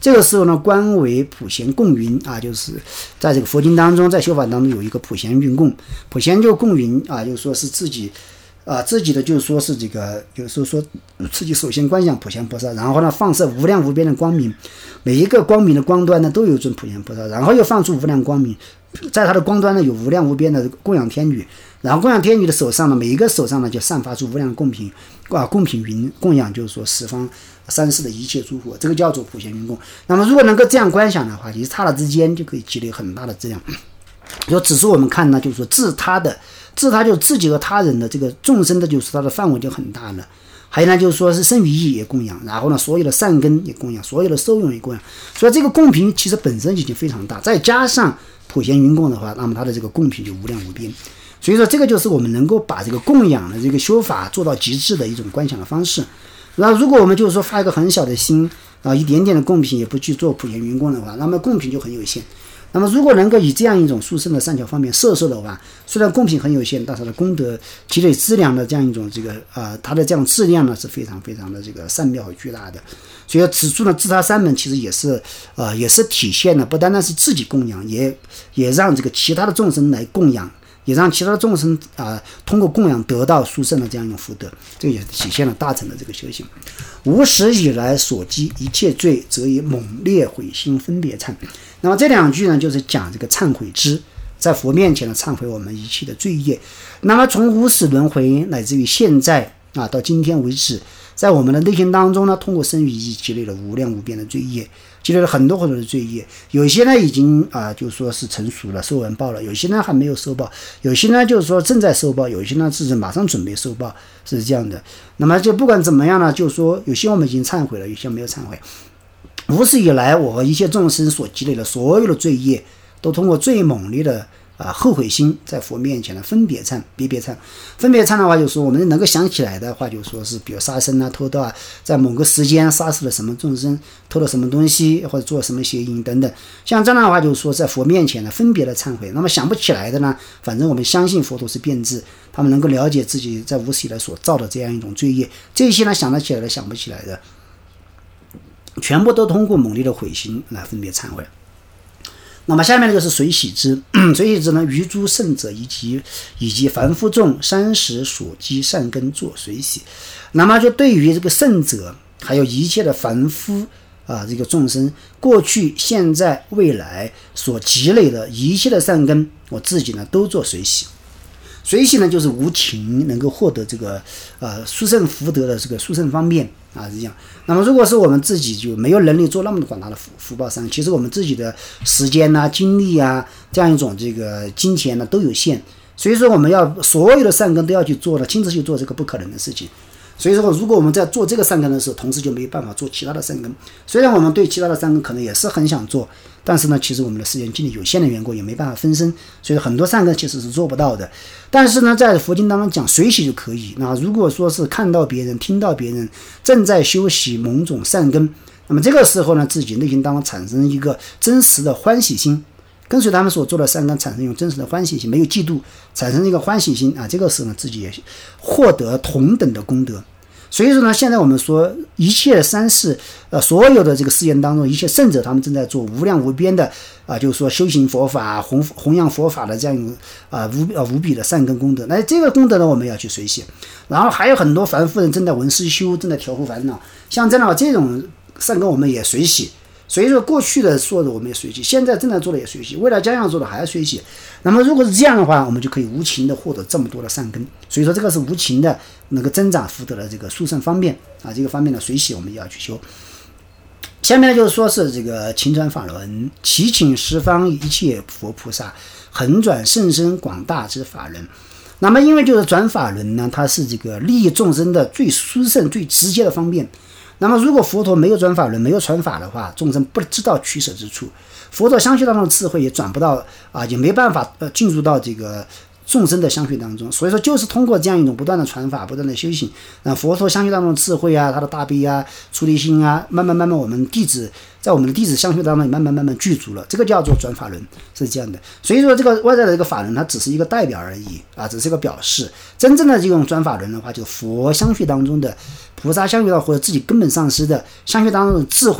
这个时候呢，观为普贤供云啊，就是在这个佛经当中，在修法当中有一个普贤云供，普贤就供云啊，就是说是自己啊自己的就是说是这个，有时候说自己首先观想普贤菩萨，然后呢放射无量无边的光明，每一个光明的光端呢都有一尊普贤菩萨，然后又放出无量光明，在他的光端呢有无量无边的供养天女，然后供养天女的手上呢，每一个手上呢就散发出无量供品啊供品云，供养就是说十方三世的一切诸佛，这个叫做普贤云供。那么如果能够这样观想的话，其实刹那之间就可以积累很大的质量。说只是我们看呢，就是说自他的自他就自己和他人的这个众生的，就是它的范围就很大了。还有呢，就是说是生于意也供养，然后呢，所有的善根也供养，所有的受用也供养。所以这个供品其实本身已经非常大，再加上普贤云供的话，那么它的这个供品就无量无边。所以说这个就是我们能够把这个供养的这个修法做到极致的一种观想的方式。然后如果我们就是说发一个很小的心啊，一点点的供品也不去做普贤云供的话，那么供品就很有限。那么如果能够以这样一种殊胜的善巧方面摄受的话，虽然供品很有限，但是它的功德积累资粮的这样一种这个呃它的这样质量呢是非常非常的这个善妙和巨大的。所以此处呢，自他三门其实也是呃也是体现了不单单是自己供养，也也让这个其他的众生来供养，也让其他的众生啊、呃、通过供养得到殊胜的这样一种福德，这个也体现了大乘的这个修行。无始以来所积一切罪，则以猛烈悔心分别忏。那么这两句呢，就是讲这个忏悔之，在佛面前呢忏悔我们一切的罪业。那么从无始轮回乃至于现在啊到今天为止，在我们的内心当中呢，通过生与意积累了无量无边的罪业，积累了很多很多的罪业，有些呢已经啊就说是成熟了，受完报了，有些呢还没有受报，有些呢就是说正在受报，有些呢是马上准备受报，是这样的。那么就不管怎么样呢，就是说有些我们已经忏悔了，有些没有忏悔。无始以来，我和一切众生所积累的所有的罪业，都通过最猛烈的啊后悔心，在佛面前的分别忏、别别忏。分别忏的话，就是说我们能够想起来的话，就说是比如杀生啊、偷盗啊，在某个时间杀死了什么众生，偷了什么东西，或者做什么邪淫等等。像这样的话，就是说在佛面前呢分别的忏悔。那么想不起来的呢，反正我们相信佛陀是辩智，他们能够了解自己在无始以来所造的这样一种罪业。这些呢想得起来的、想不起来的，全部都通过猛烈的悔心来分别忏悔。那么下面呢就是随喜之，随喜之呢，于诸圣者以及以及凡夫众三时所积善根作随喜。那么就对于这个圣者，还有一切的凡夫啊，这个众生过去、现在、未来所积累的一切的善根，我自己呢都做随喜。随喜呢，就是无情能够获得这个呃殊胜福德的这个殊胜方面啊，是这样。那么如果是我们自己就没有能力做那么广大的福福报善，其实我们自己的时间呐、啊、精力啊，这样一种这个金钱呢都有限，所以说我们要所有的善根都要去做了，亲自去做这个不可能的事情。所以说，如果我们在做这个善根的时候，同时就没有办法做其他的善根。虽然我们对其他的善根可能也是很想做，但是呢，其实我们的时间精力有限的缘故，也没办法分身，所以很多善根其实是做不到的。但是呢，在佛经当中讲随喜就可以。那如果说是看到别人、听到别人正在修习某种善根，那么这个时候呢，自己内心当中产生一个真实的欢喜心，跟随他们所做的善根产生一种真实的欢喜心，没有嫉妒，产生一个欢喜心啊，这个时候呢，自己也获得同等的功德。所以说呢，现在我们说一切三世呃所有的这个世间当中，一切圣者他们正在做无量无边的啊、呃，就是说修行佛法、弘弘扬佛法的这样一个啊、呃、无呃无比的善根功德。那这个功德呢，我们要去随喜。然后还有很多凡夫人正在闻思修，正在调伏烦恼，像这样的这种善根我们也随喜。所以说过去的做的我们也随喜，现在正在做的也随喜，未来将要做的还要随喜。那么如果是这样的话，我们就可以无情的获得这么多的善根。所以说这个是无情的那个增长福德的这个殊胜方面啊，这个方面的随喜我们也要去修。下面呢就是说是这个勤转法轮，祈请十方一切佛菩萨横转甚深广大之法轮。那么因为就是转法轮呢，它是这个利益众生的最殊胜最直接的方面。那么如果佛陀没有转法轮，没有传法的话，众生不知道取舍之处，佛陀相续当中的智慧也转不到啊，也没办法呃进入到这个众生的相续当中。所以说就是通过这样一种不断的传法，不断的修行，那佛陀相续当中的智慧啊，他的大悲啊、出离心啊，慢慢慢慢我们弟子在我们的弟子相续当中慢慢慢慢具足了，这个叫做转法轮，是这样的。所以说这个外在的这个法轮它只是一个代表而已啊，只是一个表示。真正的这种转法轮的话，就是佛相续当中的菩萨相续到或者自己根本上师的相续当中的智慧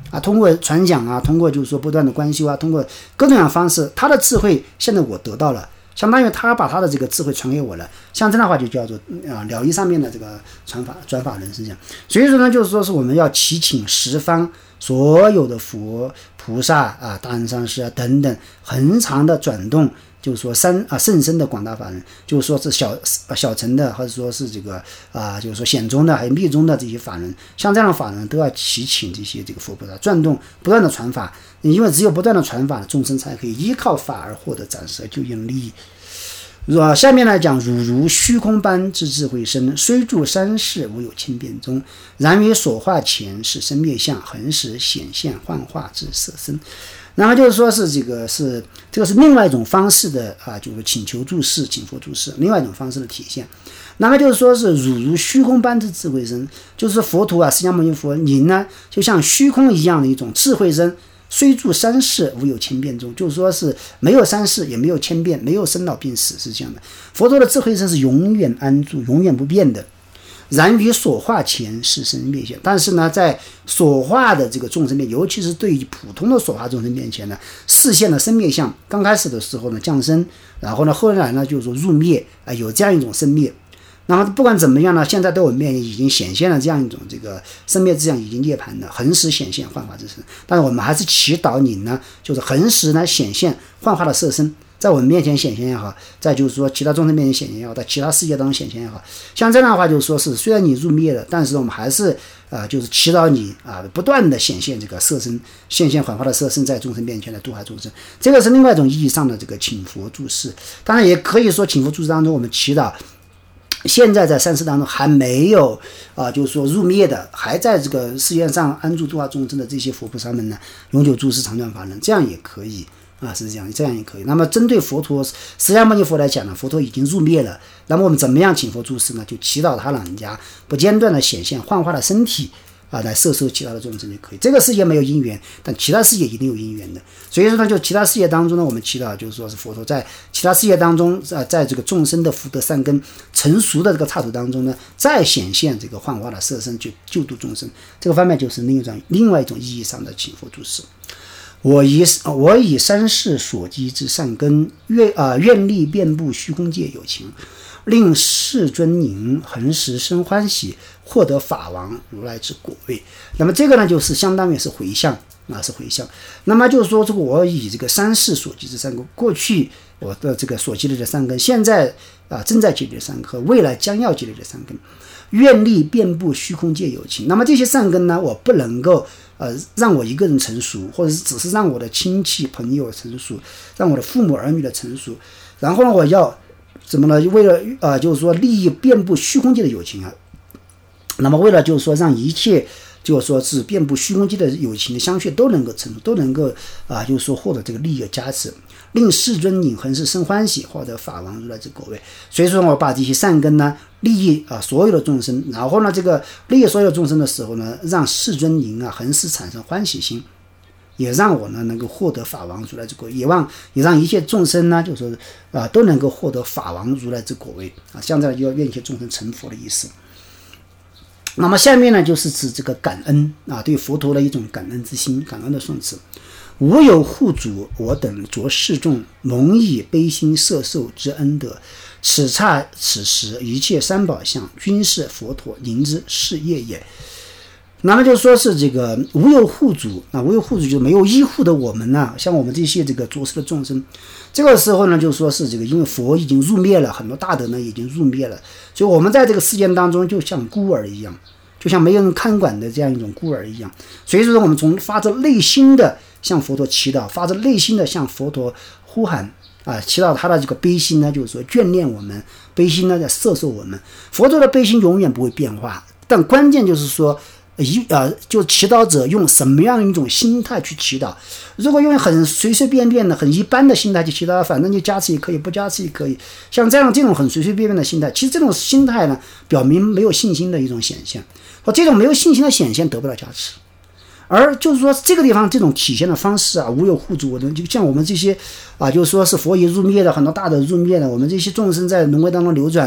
啊，通过传讲啊，通过就是说不断的观修啊，通过各种各样的方式，他的智慧现在我得到了，相当于他把他的这个智慧传给我了，像这样的话就叫做啊了义上面的这个传法转法轮是这样。所以说呢，就是说是我们要祈请十方所有的佛菩萨啊、大恩上师啊等等，恒常的转动。就是说三啊甚深的广大法人，就是说是小小乘的，或者说是这个啊，就是说显宗的，还有密宗的这些法人，像这样的法人都要祈请这些这个佛菩萨转动，不断的传法，因为只有不断的传法，众生才可以依靠法而获得暂时救应利益。啊，下面来讲，汝如虚空般之智慧身，虽住三世无有轻变中，然于所化前是生灭相，恒时显现幻化之色身。那么就是说是这个是这个是另外一种方式的啊，就是请求注释，请佛注释，另外一种方式的体现。那么就是说是汝如虚空般之智慧身，就是佛陀啊，释迦牟尼佛，您呢就像虚空一样的一种智慧身，虽住三世无有千变中，就是说是没有三世，也没有千变，没有生老病死，是这样的。佛陀的智慧身是永远安住，永远不变的。然于所化前是生灭相，但是呢，在所化的这个众生面，尤其是对于普通的所化众生面前呢，视现了生灭相。刚开始的时候呢，降生，然后呢，后来呢，就是说入灭啊、呃，有这样一种生灭。那么不管怎么样呢，现在在我们面前已经显现了这样一种这个生灭之相，已经涅槃了，恒时显现幻化之身。但是我们还是祈祷你呢，就是恒时呢显现幻化的色身。在我们面前显现也好，再就是说其他众生面前显现也好，在其他世界当中显现也好，像这样的话就是说是虽然你入灭了，但是我们还是啊、呃，就是祈祷你啊，不断的显现这个色身，显现幻化的色身在众生面前的度化众生，这个是另外一种意义上的这个请佛注释。当然也可以说请佛注释当中，我们祈祷现在在三世当中还没有啊，就是说入灭的，还在这个世界上安住度化众生的这些佛菩萨们呢，永久注释常转法轮，这样也可以。啊，是这样，这样也可以。那么针对佛陀释迦牟尼佛来讲呢，佛陀已经入灭了，那么我们怎么样请佛注释呢？就祈祷他老人家不间断的显现幻化的身体啊，来摄受其他的众生就可以。这个世界没有因缘，但其他世界一定有因缘的。所以说呢，就其他世界当中呢，我们祈祷就是说是佛陀在其他世界当中啊，在这个众生的福德善根成熟的这个刹土当中呢，再显现这个幻化的色身，就救度众生。这个方面就是另一种另外一种意义上的请佛注释。我以我以三世所积之善根，愿啊愿力遍布虚空界有情，令世尊您恒时生欢喜，获得法王如来之果位。那么这个呢，就是相当于是回向啊，是回向。那么就是说，这个我以这个三世所积之善根，过去我的这个所积累的善根，现在啊正在积累的善根和未来将要积累的善根，愿力遍布虚空界有情。那么这些善根呢，我不能够呃，让我一个人成熟，或者是只是让我的亲戚朋友成熟，让我的父母儿女的成熟，然后呢，我要怎么呢？为了呃，就是说利益遍布虚空界的有情啊，那么为了就是说让一切就是说是遍布虚空界的有情的相续都能够成熟，都能够啊、呃，就是说获得这个利益的加持，令世尊您恒时生欢喜，获得法王如来之果位。所以说我把这些善根呢，利益啊所有的众生，然后呢这个利益所有众生的时候呢，让世尊您啊恒时产生欢喜心，也让我呢能够获得法王如来之果位，也让也让一切众生呢，就是说啊都能够获得法王如来之果位啊，像这样就要愿一切众生成佛的意思。那么下面呢，就是指这个感恩啊，对佛陀的一种感恩之心，感恩的颂词。无有护主，我等着世众，蒙以悲心摄受之恩德。此刹此时，一切三宝相，均是佛陀您之事业也。那么就说是这个无有护主啊，无有护主就是没有依护的我们呢、啊，像我们这些这个着世的众生，这个时候呢，就说是这个，因为佛已经入灭了，很多大德呢已经入灭了，所以我们在这个世界当中就像孤儿一样，就像没有人看管的这样一种孤儿一样。所以说，我们从发自内心的向佛陀祈祷，发自内心的向佛陀呼喊啊，祈祷他的这个悲心呢，就是说眷恋我们，悲心呢在摄受我们。佛陀的悲心永远不会变化，但关键就是说。一呃，就祈祷者用什么样一种心态去祈祷？如果用很随随便便的、很一般的心态去祈祷，反正就加持也可以，不加持也可以。像这样这种很随随便便的心态，其实这种心态呢，表明没有信心的一种显现。或这种没有信心的显现得不到加持。而就是说这个地方这种体现的方式啊，无有护主，就像我们这些啊，就是说是佛已入灭的很多大的入灭的，我们这些众生在轮回当中流转。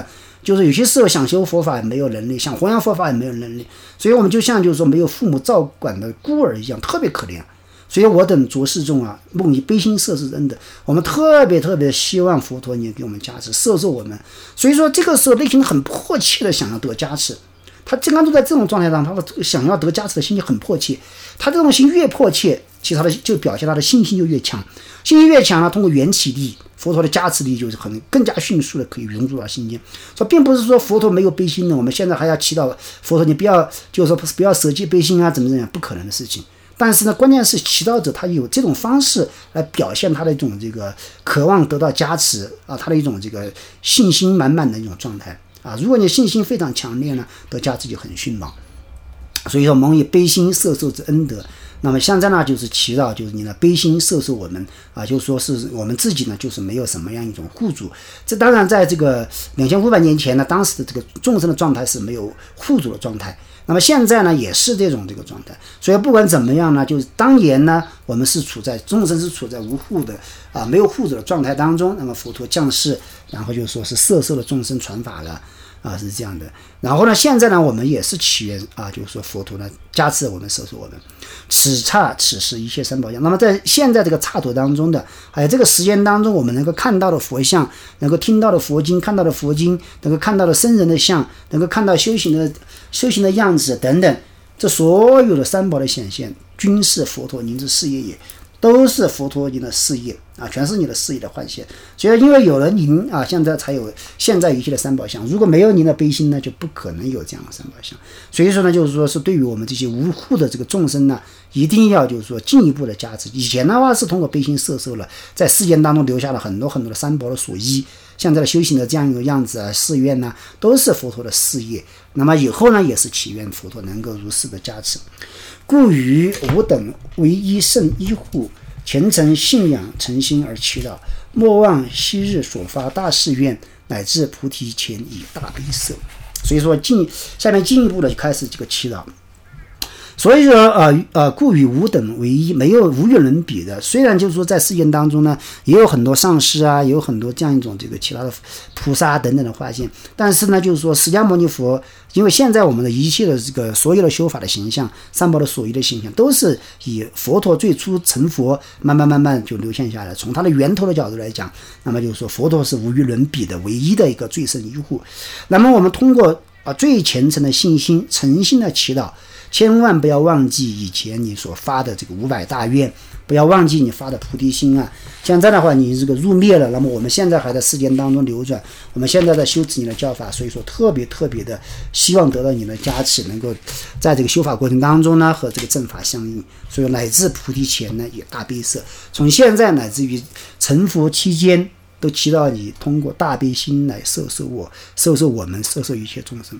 就是有些时候想修佛法也没有能力，想弘扬佛法也没有能力，所以我们就像就是说没有父母照管的孤儿一样，特别可怜。所以我等着世众啊，梦以悲心摄受恩德，我们特别特别希望佛陀你给我们加持，摄受我们。所以说这个时候内心很迫切的想要得加持，他经常都在这种状态上，他的想要得加持的心情很迫切。他这种心越迫切，其实他的就表现他的信心就越强，信心越强呢，通过缘起力，佛陀的加持力就是很更加迅速的可以融入到心间。说并不是说佛陀没有悲心呢，我们现在还要祈祷佛陀你不要就是说不要舍弃悲心啊，怎么怎么样，不可能的事情。但是呢，关键是祈祷者他有这种方式来表现他的一种这个渴望得到加持啊，他的一种这个信心满满的一种状态啊。如果你信心非常强烈呢，得加持就很迅猛。所以说蒙以悲心摄受之恩德，那么现在呢就是祈祷，就是你的悲心摄受我们啊，就说是我们自己呢就是没有什么样一种护主。这当然在这个两千五百年前呢，当时的这个众生的状态是没有护主的状态。那么现在呢也是这种这个状态，所以不管怎么样呢，就是当年呢我们是处在众生是处在无护的啊没有护者的状态当中，那么佛陀降世，然后就说是摄受了众生传法了啊，是这样的。然后呢现在呢我们也是祈愿啊，就是说佛陀呢加持我们，摄受我们。此刹此时一切三宝像，那么在现在这个刹土当中的还有这个时间当中，我们能够看到的佛像，能够听到的佛经，看到的佛经，能够看到的僧人的像，能够看到修行的修行的样子等等，这所有的三宝的显现均是佛陀您之事业也，都是佛陀您的事业啊，全是你的事业的幻现。所以因为有了您啊，现在才有现在一切的三宝像，如果没有您的悲心呢，就不可能有这样的三宝像。所以说呢，就是说是对于我们这些无护的这个众生呢，一定要就是说进一步的加持。以前的话是通过悲心摄受了，在世间当中留下了很多很多的三宝的所依，现在的修行的这样一个样子啊，誓愿呢都是佛陀的事业。那么以后呢也是祈愿佛陀能够如是的加持。故于吾等唯一圣依护，虔诚信仰诚心而祈祷，莫忘昔日所发大誓愿，乃至菩提前以大悲摄。所以说进下面进一步的开始这个祈祷。所以说呃呃，故与吾等唯一，没有无与伦比的。虽然就是说在世间当中呢，也有很多上师啊，也有很多这样一种这个其他的菩萨等等的化现，但是呢，就是说释迦牟尼佛，因为现在我们的一切的这个所有的修法的形象，三宝的所依的形象，都是以佛陀最初成佛，慢慢慢慢就流现下来。从它的源头的角度来讲，那么就是说佛陀是无与伦比的唯一的一个最胜依护。那么我们通过啊最虔诚的信心、诚心的祈祷。千万不要忘记以前你所发的这个五百大愿，不要忘记你发的菩提心啊！现在的话，你这个入灭了，那么我们现在还在世间当中流转，我们现在在修持你的教法，所以说特别特别的希望得到你的加持，能够在这个修法过程当中呢和这个正法相应，所以乃至菩提前呢也大悲摄，从现在乃至于成佛期间，都祈祷你通过大悲心来摄受我，摄受我们，摄受一切众生。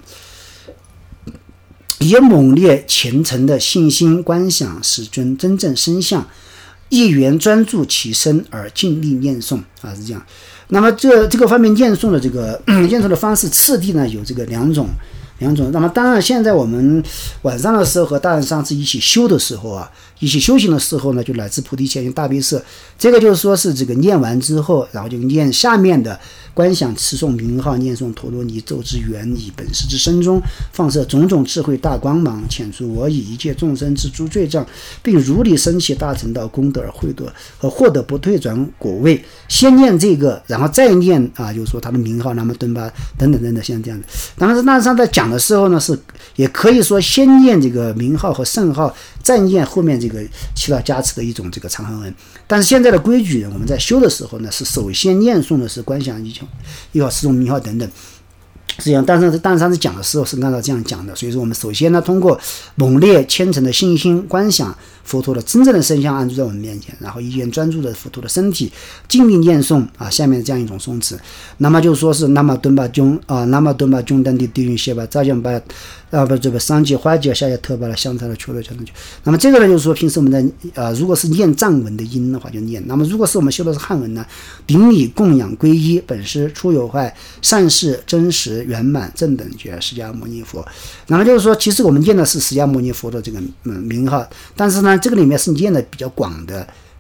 以猛烈虔诚的信心观想使尊真正身相，一元专注其身而尽力念诵啊，是这样。那么这这个方面念诵的这个念诵的方式次第呢有这个两种两种。那么当然现在我们晚上的时候和大人上次一起修的时候啊，一起修行的时候呢，就乃至菩提前用大悲摄，这个就是说是这个念完之后，然后就念下面的观想持诵名号，念诵陀罗尼咒之源，以本师之身中放射种种智慧大光芒，遣除我以一切众生之诸罪障，并如理生起大乘道功德而获得和获得不退转果位。先念这个，然后再念啊，就是说他的名号，那么敦巴等等等等，像这样的。当然，那上在讲的时候呢，是也可以说先念这个名号和圣号，再念后面这个祈祷加持的一种这个长恒文。但是现在的规矩，我们在修的时候呢，是首先念诵的是观想一一号持诵名号等等。实际上，但是但是上次讲的时候是按照这样讲的，所以说我们首先呢，通过猛烈虔诚的信心观想佛陀的真正的身相安住在我们面前，然后一元专注的佛陀的身体，尽力念诵啊，下面这样一种诵持。那么就说是那么敦巴宗啊，那么敦巴宗丹的地云谢巴扎将巴啊不这个上界花界下界特巴了香菜的求了求了求。那么这个呢，就是说平时我们在呃如果是念藏文的音的话就念，那么如果是我们修的是汉文呢，顶礼供养皈依本师出有坏善事真实圆满正等觉释迦牟尼佛。然后就是说，其实我们念的是释迦牟尼佛的这个嗯名号，但是呢，这个里面是念的比较广的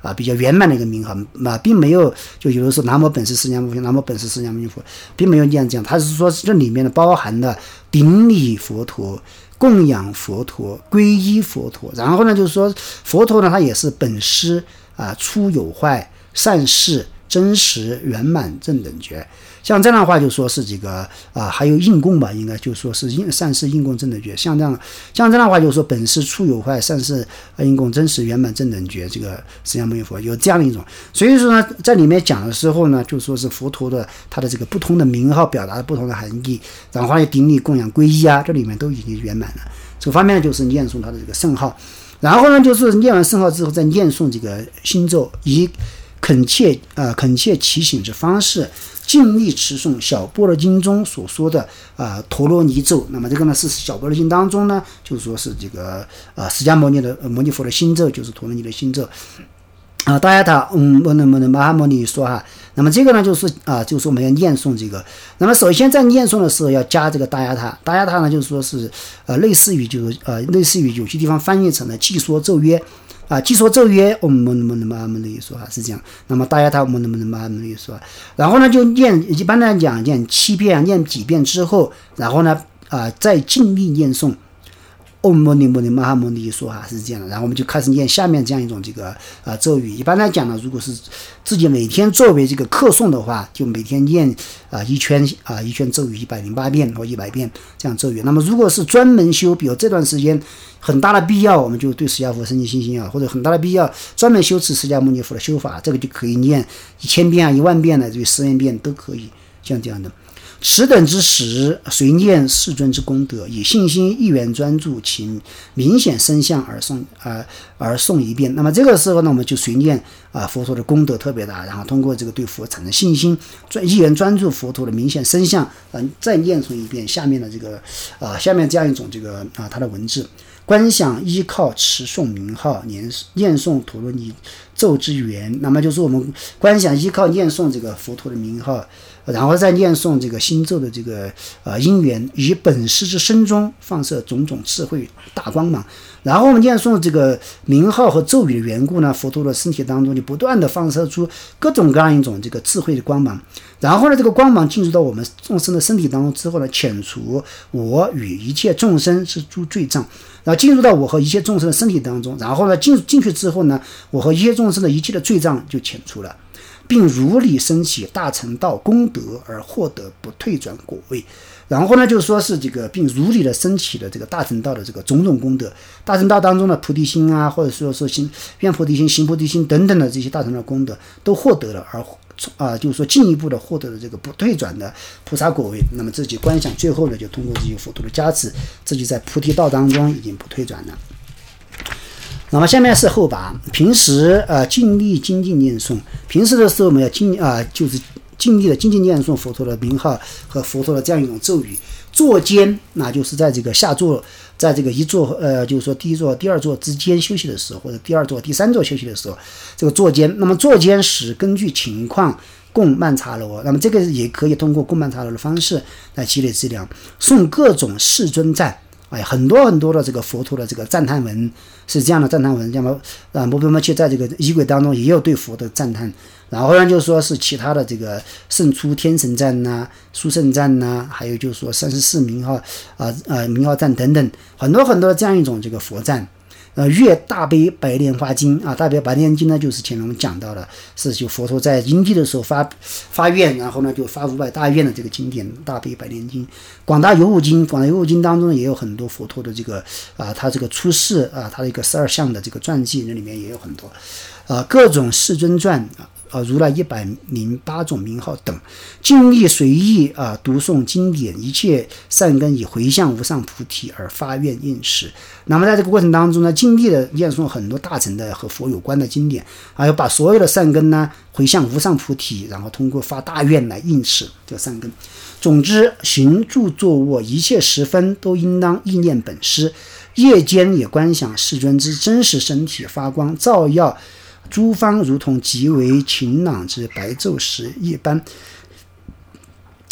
啊比较圆满的一个名号啊，并没有就有的时候南无本师释迦牟尼佛，南无本师释迦牟尼佛，并没有这样讲，它是说这里面的包含了顶礼佛陀、供养佛陀、皈依佛陀，然后呢就是说佛陀呢它也是本师啊，出有坏、善事、真实、圆满、正等觉。像这样的话就说是这个啊，还有应供吧，应该就说是应善事应供正等觉。像这样像这样的话就说本师出有坏、善事应供、真实圆满正等觉，这个释迦牟尼佛有这样的一种。所以说呢，在里面讲的时候呢，就说是佛陀的他的这个不同的名号表达了不同的含义，然后呢顶礼供养皈依啊，这里面都已经圆满了。这个方面呢就是念诵他的这个圣号，然后呢就是念完圣号之后再念诵这个心咒，以恳切呃恳切祈请之方式，尽力持诵小般若经中所说的啊、呃、陀罗尼咒。那么这个呢是小般若经当中呢，就是说是这个呃释迦牟尼的、呃、牟尼佛的心咒，就是陀罗尼的心咒啊。大家他嗯摩那摩那玛哈摩尼说哈。那么这个呢就是啊、呃、就是我们要念诵这个。那么首先在念诵的时候要加这个大雅塔，大雅塔呢就是说是呃类似于就是呃类似于有些地方翻译成了偈说咒曰。啊，偈说咒曰嗡嘛呢嘛呢嘛呢说啊，是这样。那么大家他嗡嘛呢嘛呢嘛呢说，然后呢就念，一般来讲念七遍，念几遍之后，然后呢啊再尽力念诵嗡嘛呢嘛呢嘛呢说啊，是这样的。然后我们就开始念下面这样一种这个啊咒语。一般来讲呢，如果是自己每天作为这个课诵的话，就每天念啊一圈啊一圈咒语一百零八遍或一百遍这样咒语。那么如果是专门修，比如这段时间很大的必要，我们就对释迦佛生起信心啊，或者很大的必要专门修持释迦牟尼佛的修法，这个就可以念一千遍啊、一万遍的，这十万遍都可以，像这样的。此等之时，随念世尊之功德，以信心一元专注，请明显身相而诵啊、呃、而诵一遍。那么这个时候呢，我们就随念啊、呃、佛陀的功德特别大，然后通过这个对佛产生信心，专一元专注佛陀的明显身相，嗯、呃，再念诵一遍下面的这个啊、呃、下面这样一种这个啊、呃、它的文字。观想依靠持诵名号，念念诵陀罗尼咒之源。那么就是我们观想依靠念诵这个佛陀的名号，然后再念诵这个心咒的这个呃因缘，以本师之身中放射种种智慧大光芒。然后我们念诵这个名号和咒语的缘故呢，佛陀的身体当中就不断的放射出各种各样一种这个智慧的光芒。然后呢，这个光芒进入到我们众生的身体当中之后呢，遣除我与一切众生之诸罪障，然后进入到我和一切众生的身体当中，然后呢进进去之后呢，我和一切众生的一切的罪障就遣除了，并如理升起大乘道功德而获得不退转果位。然后呢，就是说是这个，并如理的升起的这个大乘道的这个种种功德，大乘道当中的菩提心啊，或者说说行愿菩提心、行菩提心等等的这些大乘的功德都获得了，而啊、呃，就是说进一步的获得了这个不退转的菩萨果位。那么自己观想，最后呢，就通过这些佛陀的加持，自己在菩提道当中已经不退转了。那么下面是后拔，平时呃尽力精进念诵，平时的时候我们要尽啊、呃、就是尽力的精进念诵佛陀的名号和佛陀的这样一种咒语。坐间，那就是在这个下座，在这个一座呃，就是说第一座、第二座之间休息的时候，或者第二座、第三座休息的时候，这个坐间。那么坐间时根据情况供曼茶罗，那么这个也可以通过供曼茶罗的方式来积累资粮，诵各种世尊赞。哎，很多很多的这个佛陀的这个赞叹文是这样的赞叹文，那么啊，摩诃摩切在这个仪轨当中也有对佛的赞叹，然后呢，就说是其他的这个胜出天神赞呐、啊、殊胜赞呐、啊，还有就是说三十四名号啊呃名号赞等等，很多很多的这样一种这个佛赞。呃，阅大悲白莲花经啊，大悲白莲经呢，就是前面我们讲到的，是就佛陀在因地的时候发发愿，然后呢就发五百大愿的这个经典，大悲白莲经。广大游悟经，广大游悟经当中也有很多佛陀的这个啊，他这个出世啊，他的一个十二相的这个传记，那里面也有很多啊，各种世尊传啊。啊，如来一百零八种名号等，尽力随意啊读诵经典，一切善根以回向无上菩提而发愿应持。那么在这个过程当中呢，尽力的念诵很多大乘的和佛有关的经典，还有把所有的善根呢回向无上菩提，然后通过发大愿来应持这个善根。总之，行住坐卧一切时分都应当意念本师，夜间也观想世尊之真实身体发光，照耀诸方如同极为晴朗之白昼时一般，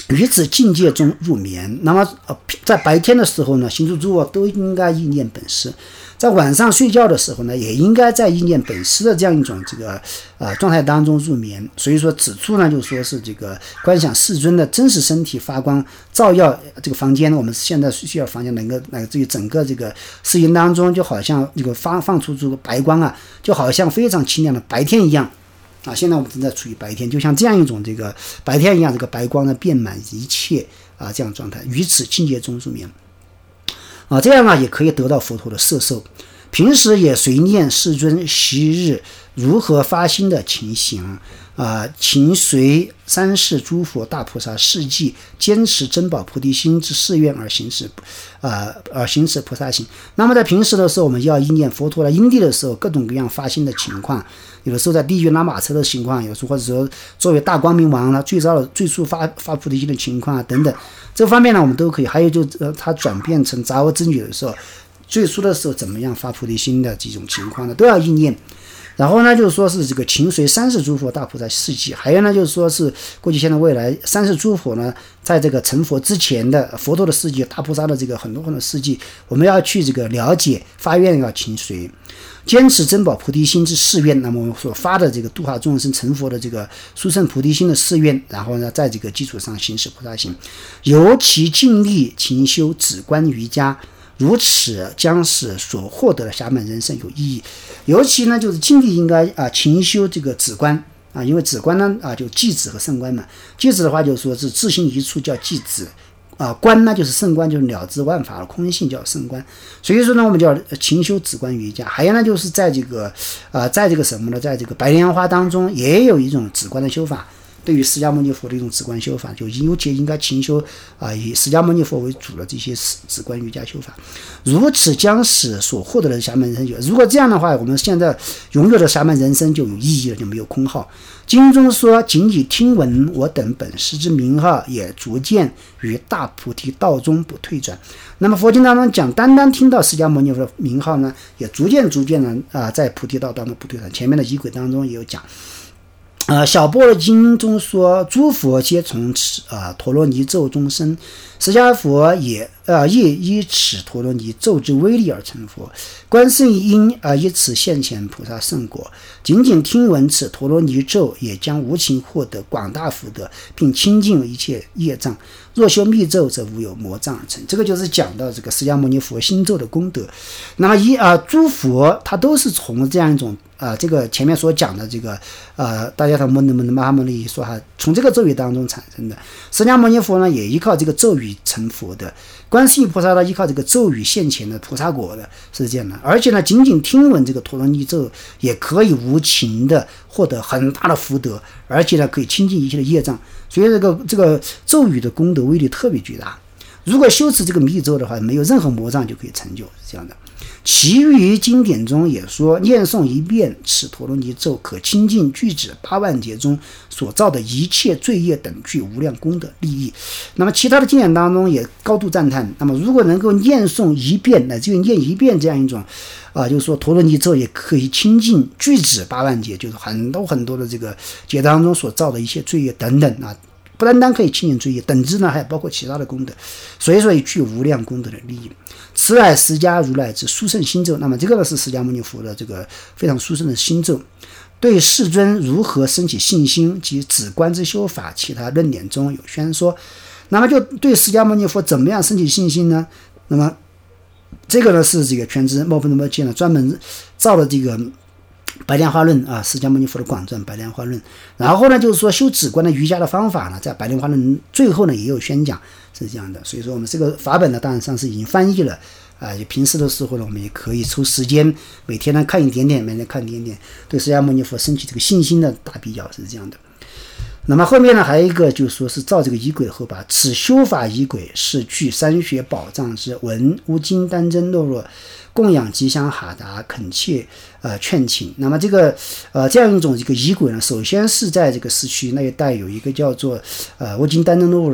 于此境界中入眠。那么、呃、在白天的时候呢，行住坐卧都应该意念本师，在晚上睡觉的时候呢，也应该在意念本师的这样一种这个呃状态当中入眠。所以说此处呢，就说是这个观想世尊的真实身体发光，照耀这个房间。我们现在睡觉房间能够乃至于整个这个视音当中，就好像这个放放出这个白光啊，就好像非常清亮的白天一样。啊，现在我们正在处于白天，就像这样一种这个白天一样，这个白光呢遍满一切啊，这样状态，于此境界中入眠。啊，这样啊也可以得到佛陀的摄受。平时也随念世尊昔日如何发心的情形啊，勤随三世诸佛大菩萨事迹，坚持珍宝菩提心之誓愿而行使，呃，而行使菩萨行。那么在平时的时候，我们要意念佛陀来因地的时候，各种各样发心的情况，有的时候在地狱拉马车的情况，有时候或者说作为大光明王呢，最早的最初发发菩提心的情况啊等等，这方面呢我们都可以。还有就呃，它转变成杂盻之女的时候，最初的时候怎么样发菩提心的这种情况呢，都要意念。然后呢，就是说是这个勤随三世诸佛大菩萨事迹，还有呢，就是说是过去、现在、未来三世诸佛呢，在这个成佛之前的佛陀的事迹、大菩萨的这个很多很多事迹，我们要去这个了解，发愿要勤随，坚持珍宝菩提心之誓愿。那么我们所发的这个度化众生成佛的这个殊胜菩提心的誓愿，然后呢，在这个基础上行使菩萨行，尤其尽力勤修止观瑜伽。如此将使所获得的暇满人生有意义。尤其呢，就是尽力应该啊勤修这个止观啊，因为止观呢啊就寂止和胜观嘛。寂止的话，就说是自心一处叫寂止啊，观呢就是胜观，就是了知万法的空性叫胜观。所以说呢，我们叫勤修止观瑜伽。还有呢，就是在这个啊，在这个什么呢，在这个白莲花当中也有一种止观的修法。对于释迦牟尼佛的一种止观修法，就尤其应该勤修啊，以释迦牟尼佛为主的这些止观瑜伽修法，如此将使所获得的暇满人生有。如果这样的话，我们现在拥有的暇满人生就有意义了，就没有空耗。经中说，仅以听闻我等本师之名号，也逐渐于大菩提道中不退转。那么佛经当中讲，单单听到释迦牟尼佛的名号呢，也逐渐逐渐的啊，在菩提道当中不退转。前面的仪轨当中也有讲。呃，小般若经中说，诸佛皆从此啊陀罗尼咒中生，释迦佛也呃亦依此陀罗尼咒之威力而成佛，观世音啊以此现前菩萨圣果。仅仅听闻此陀罗尼咒，也将无情获得广大福德，并清净一切业障。若修密咒，则无有魔障而成。这个就是讲到这个释迦牟尼佛心咒的功德。那么一啊，诸佛他都是从这样一种啊，这个前面所讲的这个呃，大家他们能不能马哈摩利说哈，从这个咒语当中产生的。释迦牟尼佛呢，也依靠这个咒语成佛的。观世音菩萨呢，依靠这个咒语现前的菩萨果的，是这样的。而且呢，仅仅听闻这个陀罗尼咒，也可以无情的获得很大的福德，而且呢，可以清净一切的业障。所以这个这个咒语的功德威力特别巨大。如果修持这个密咒的话，没有任何魔障就可以成就，是这样的。其余经典中也说，念诵一遍此陀罗尼咒，可清净具指八万劫中所造的一切罪业等具无量功德利益。那么其他的经典当中也高度赞叹。那么如果能够念诵一遍，乃至于念一遍这样一种啊，就是说陀罗尼咒也可以清净具指八万劫，就是很多很多的这个劫当中所造的一切罪业等等啊。不单单可以清净罪业，等之呢还包括其他的功德，所以说也具有无量功德的利益。此乃释迦如来之殊胜心咒。那么这个呢是释迦牟尼佛的这个非常殊胜的心咒。对世尊如何升起信心及止观之修法，其他论点中有宣说。那么就对释迦牟尼佛怎么样升起信心呢？那么这个呢是这个全知莫不那么见了专门造了这个白莲花论啊，释迦牟尼佛的广传白莲花论。然后呢，就是说修止观的瑜伽的方法呢，在白莲花论最后呢也有宣讲，是这样的。所以说我们这个法本呢，当然上是已经翻译了啊。平时的时候呢，我们也可以抽时间，每天呢看一点点，每天看一点点，对释迦牟尼佛升起这个信心的大必要，是这样的。那么后面呢，还有一个就是说是照这个仪轨后吧，此修法仪轨是具三学宝藏之文无金丹真诺若供养吉祥哈达恳切呃劝请。那么这个呃这样一种这个仪轨呢，首先是在这个市区那一带有一个叫做呃乌金丹真诺若的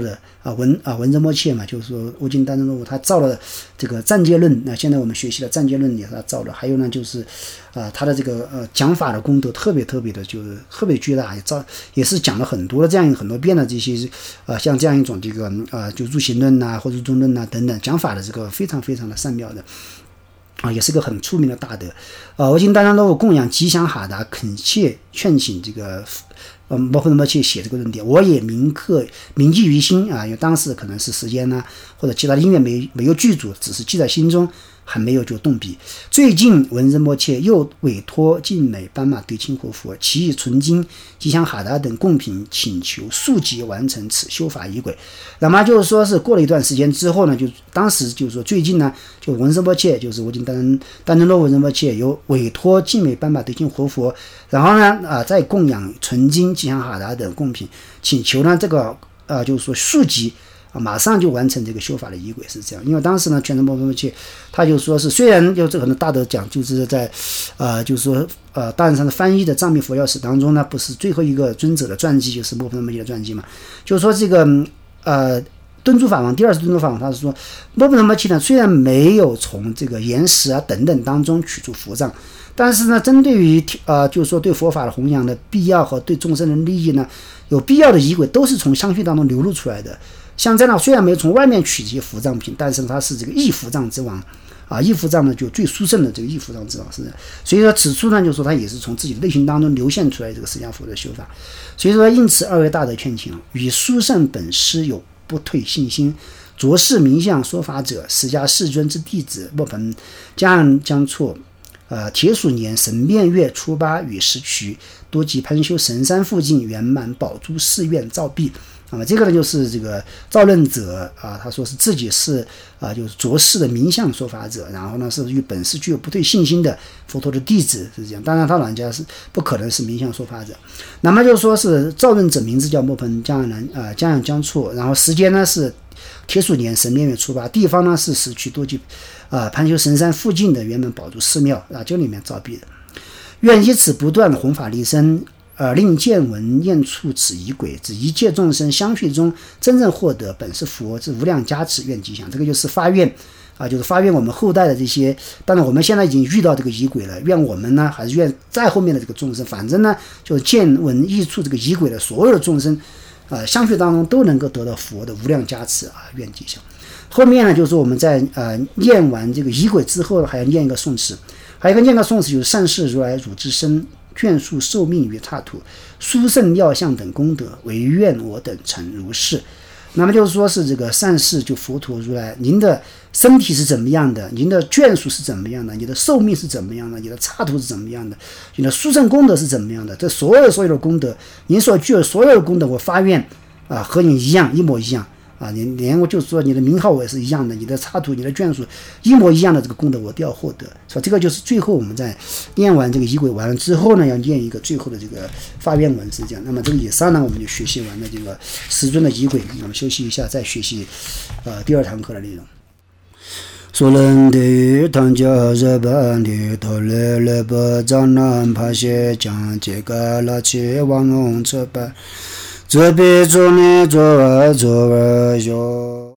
啊文啊文人墨切嘛，就是说无尽丹增若他造了这个暂借论，那现在我们学习的暂借论也是他造的，还有呢就是啊他的这个呃讲法的功德特别特别的就是特别巨大，也造也是讲了很多的这样很多遍的这些呃像这样一种这个呃就入行论呐、或入中论呐等等讲法的这个非常非常的善妙的。啊，也是个很出名的大德，啊，我今当然都供养吉祥哈达，恳切劝请这个，呃，摩诃摩切写这个论点，我也铭刻铭记于心啊，因为当时可能是时间呢、啊，或者其他的因缘没没有具足，只是记在心中，还没有就动笔。最近文人摩切又委托晋美斑马对清活佛，其以纯金、吉祥哈达等贡品请求速即完成此修法仪轨。那么就是说是过了一段时间之后呢，就当时就是说最近呢，就文人摩切就是我已经丹丹增若文人摩切有委托晋美斑马对清活佛，然后呢啊再供养纯金、吉祥哈达等贡品，请求呢这个呃就是说速即。马上就完成这个修法的仪轨是这样，因为当时呢，全真摩诃摩切他就说是，虽然有这个大德讲，就是在，呃，就是说，呃，大人上的翻译的藏密佛教史当中呢，不是最后一个尊者的传记就是摩诃摩切的传记嘛，就是说这个，呃，敦珠法王第二次敦珠法王他是说，摩诃摩切呢虽然没有从这个岩石啊等等当中取出佛藏，但是呢，针对于呃，就是说对佛法的弘扬的必要和对众生的利益呢，有必要的仪轨都是从相续当中流露出来的。像这样虽然没有从外面取这些伏藏品，但是它是这个异伏藏之王啊，异伏藏呢就最殊胜的这个异伏藏之王是的，所以说此处呢就说他也是从自己的内心当中流现出来这个释迦佛的修法，所以说因此二位大德劝请，与殊胜本师有不退信心，着世名相说法者，释迦世尊之弟子莫盆迦叶将错。呃，铁鼠年神变月初八与时渠，多吉攀修神山附近圆满宝珠寺院造壁。那么这个呢，就是这个造论者啊，他说是自己是啊，就是着世的名相说法者，然后呢是与本师具有不对信心的佛陀的弟子是这样。当然他老人家是不可能是名相说法者。那么就说是造论者名字叫莫盆迦叶啊迦叶将错，然后时间呢是铁鼠年神变月初八，地方呢是时渠多吉啊攀修神山附近的圆满宝珠寺庙啊，就里面造币的。愿以此不断的弘法利生。而令见闻念处此仪轨，指一切众生相续中真正获得本是佛之无量加持，愿吉祥。这个就是发愿啊，就是发愿我们后代的这些，当然我们现在已经遇到这个仪轨了，愿我们呢还是愿在后面的这个众生，反正呢就见闻忆处这个仪轨的所有的众生啊、呃，相续当中都能够得到佛的无量加持啊，愿吉祥。后面呢就是我们在呃念完这个仪轨之后，还要念一个颂词，还有一个念个颂词就是善事如来汝之身。眷属寿命于刹土，殊胜妙相等功德，唯愿我等成如是。那么就是说是这个善事，就佛陀如来，您的身体是怎么样的，您的眷属是怎么样的，你的寿命是怎么样的，你的刹土是怎么样的，你的殊胜功德是怎么样的，这所有所有的功德，您所具有所有的功德，我发愿啊，和你一样，一模一样。啊，你连我就是说你的名号我也是一样的，你的插图、你的眷属一模一样的这个功德我都要获得，所以这个就是最后我们在念完这个仪轨完了之后呢，要念一个最后的这个发愿文是这样。那么这个以上呢，我们就学习完了这个十尊的仪轨，我们休息一下再学习呃第二堂课的内容。苏伦的唐家日本的头来来不张南帕些讲这个拉起王龙车班。这边做呢做啊做啊做。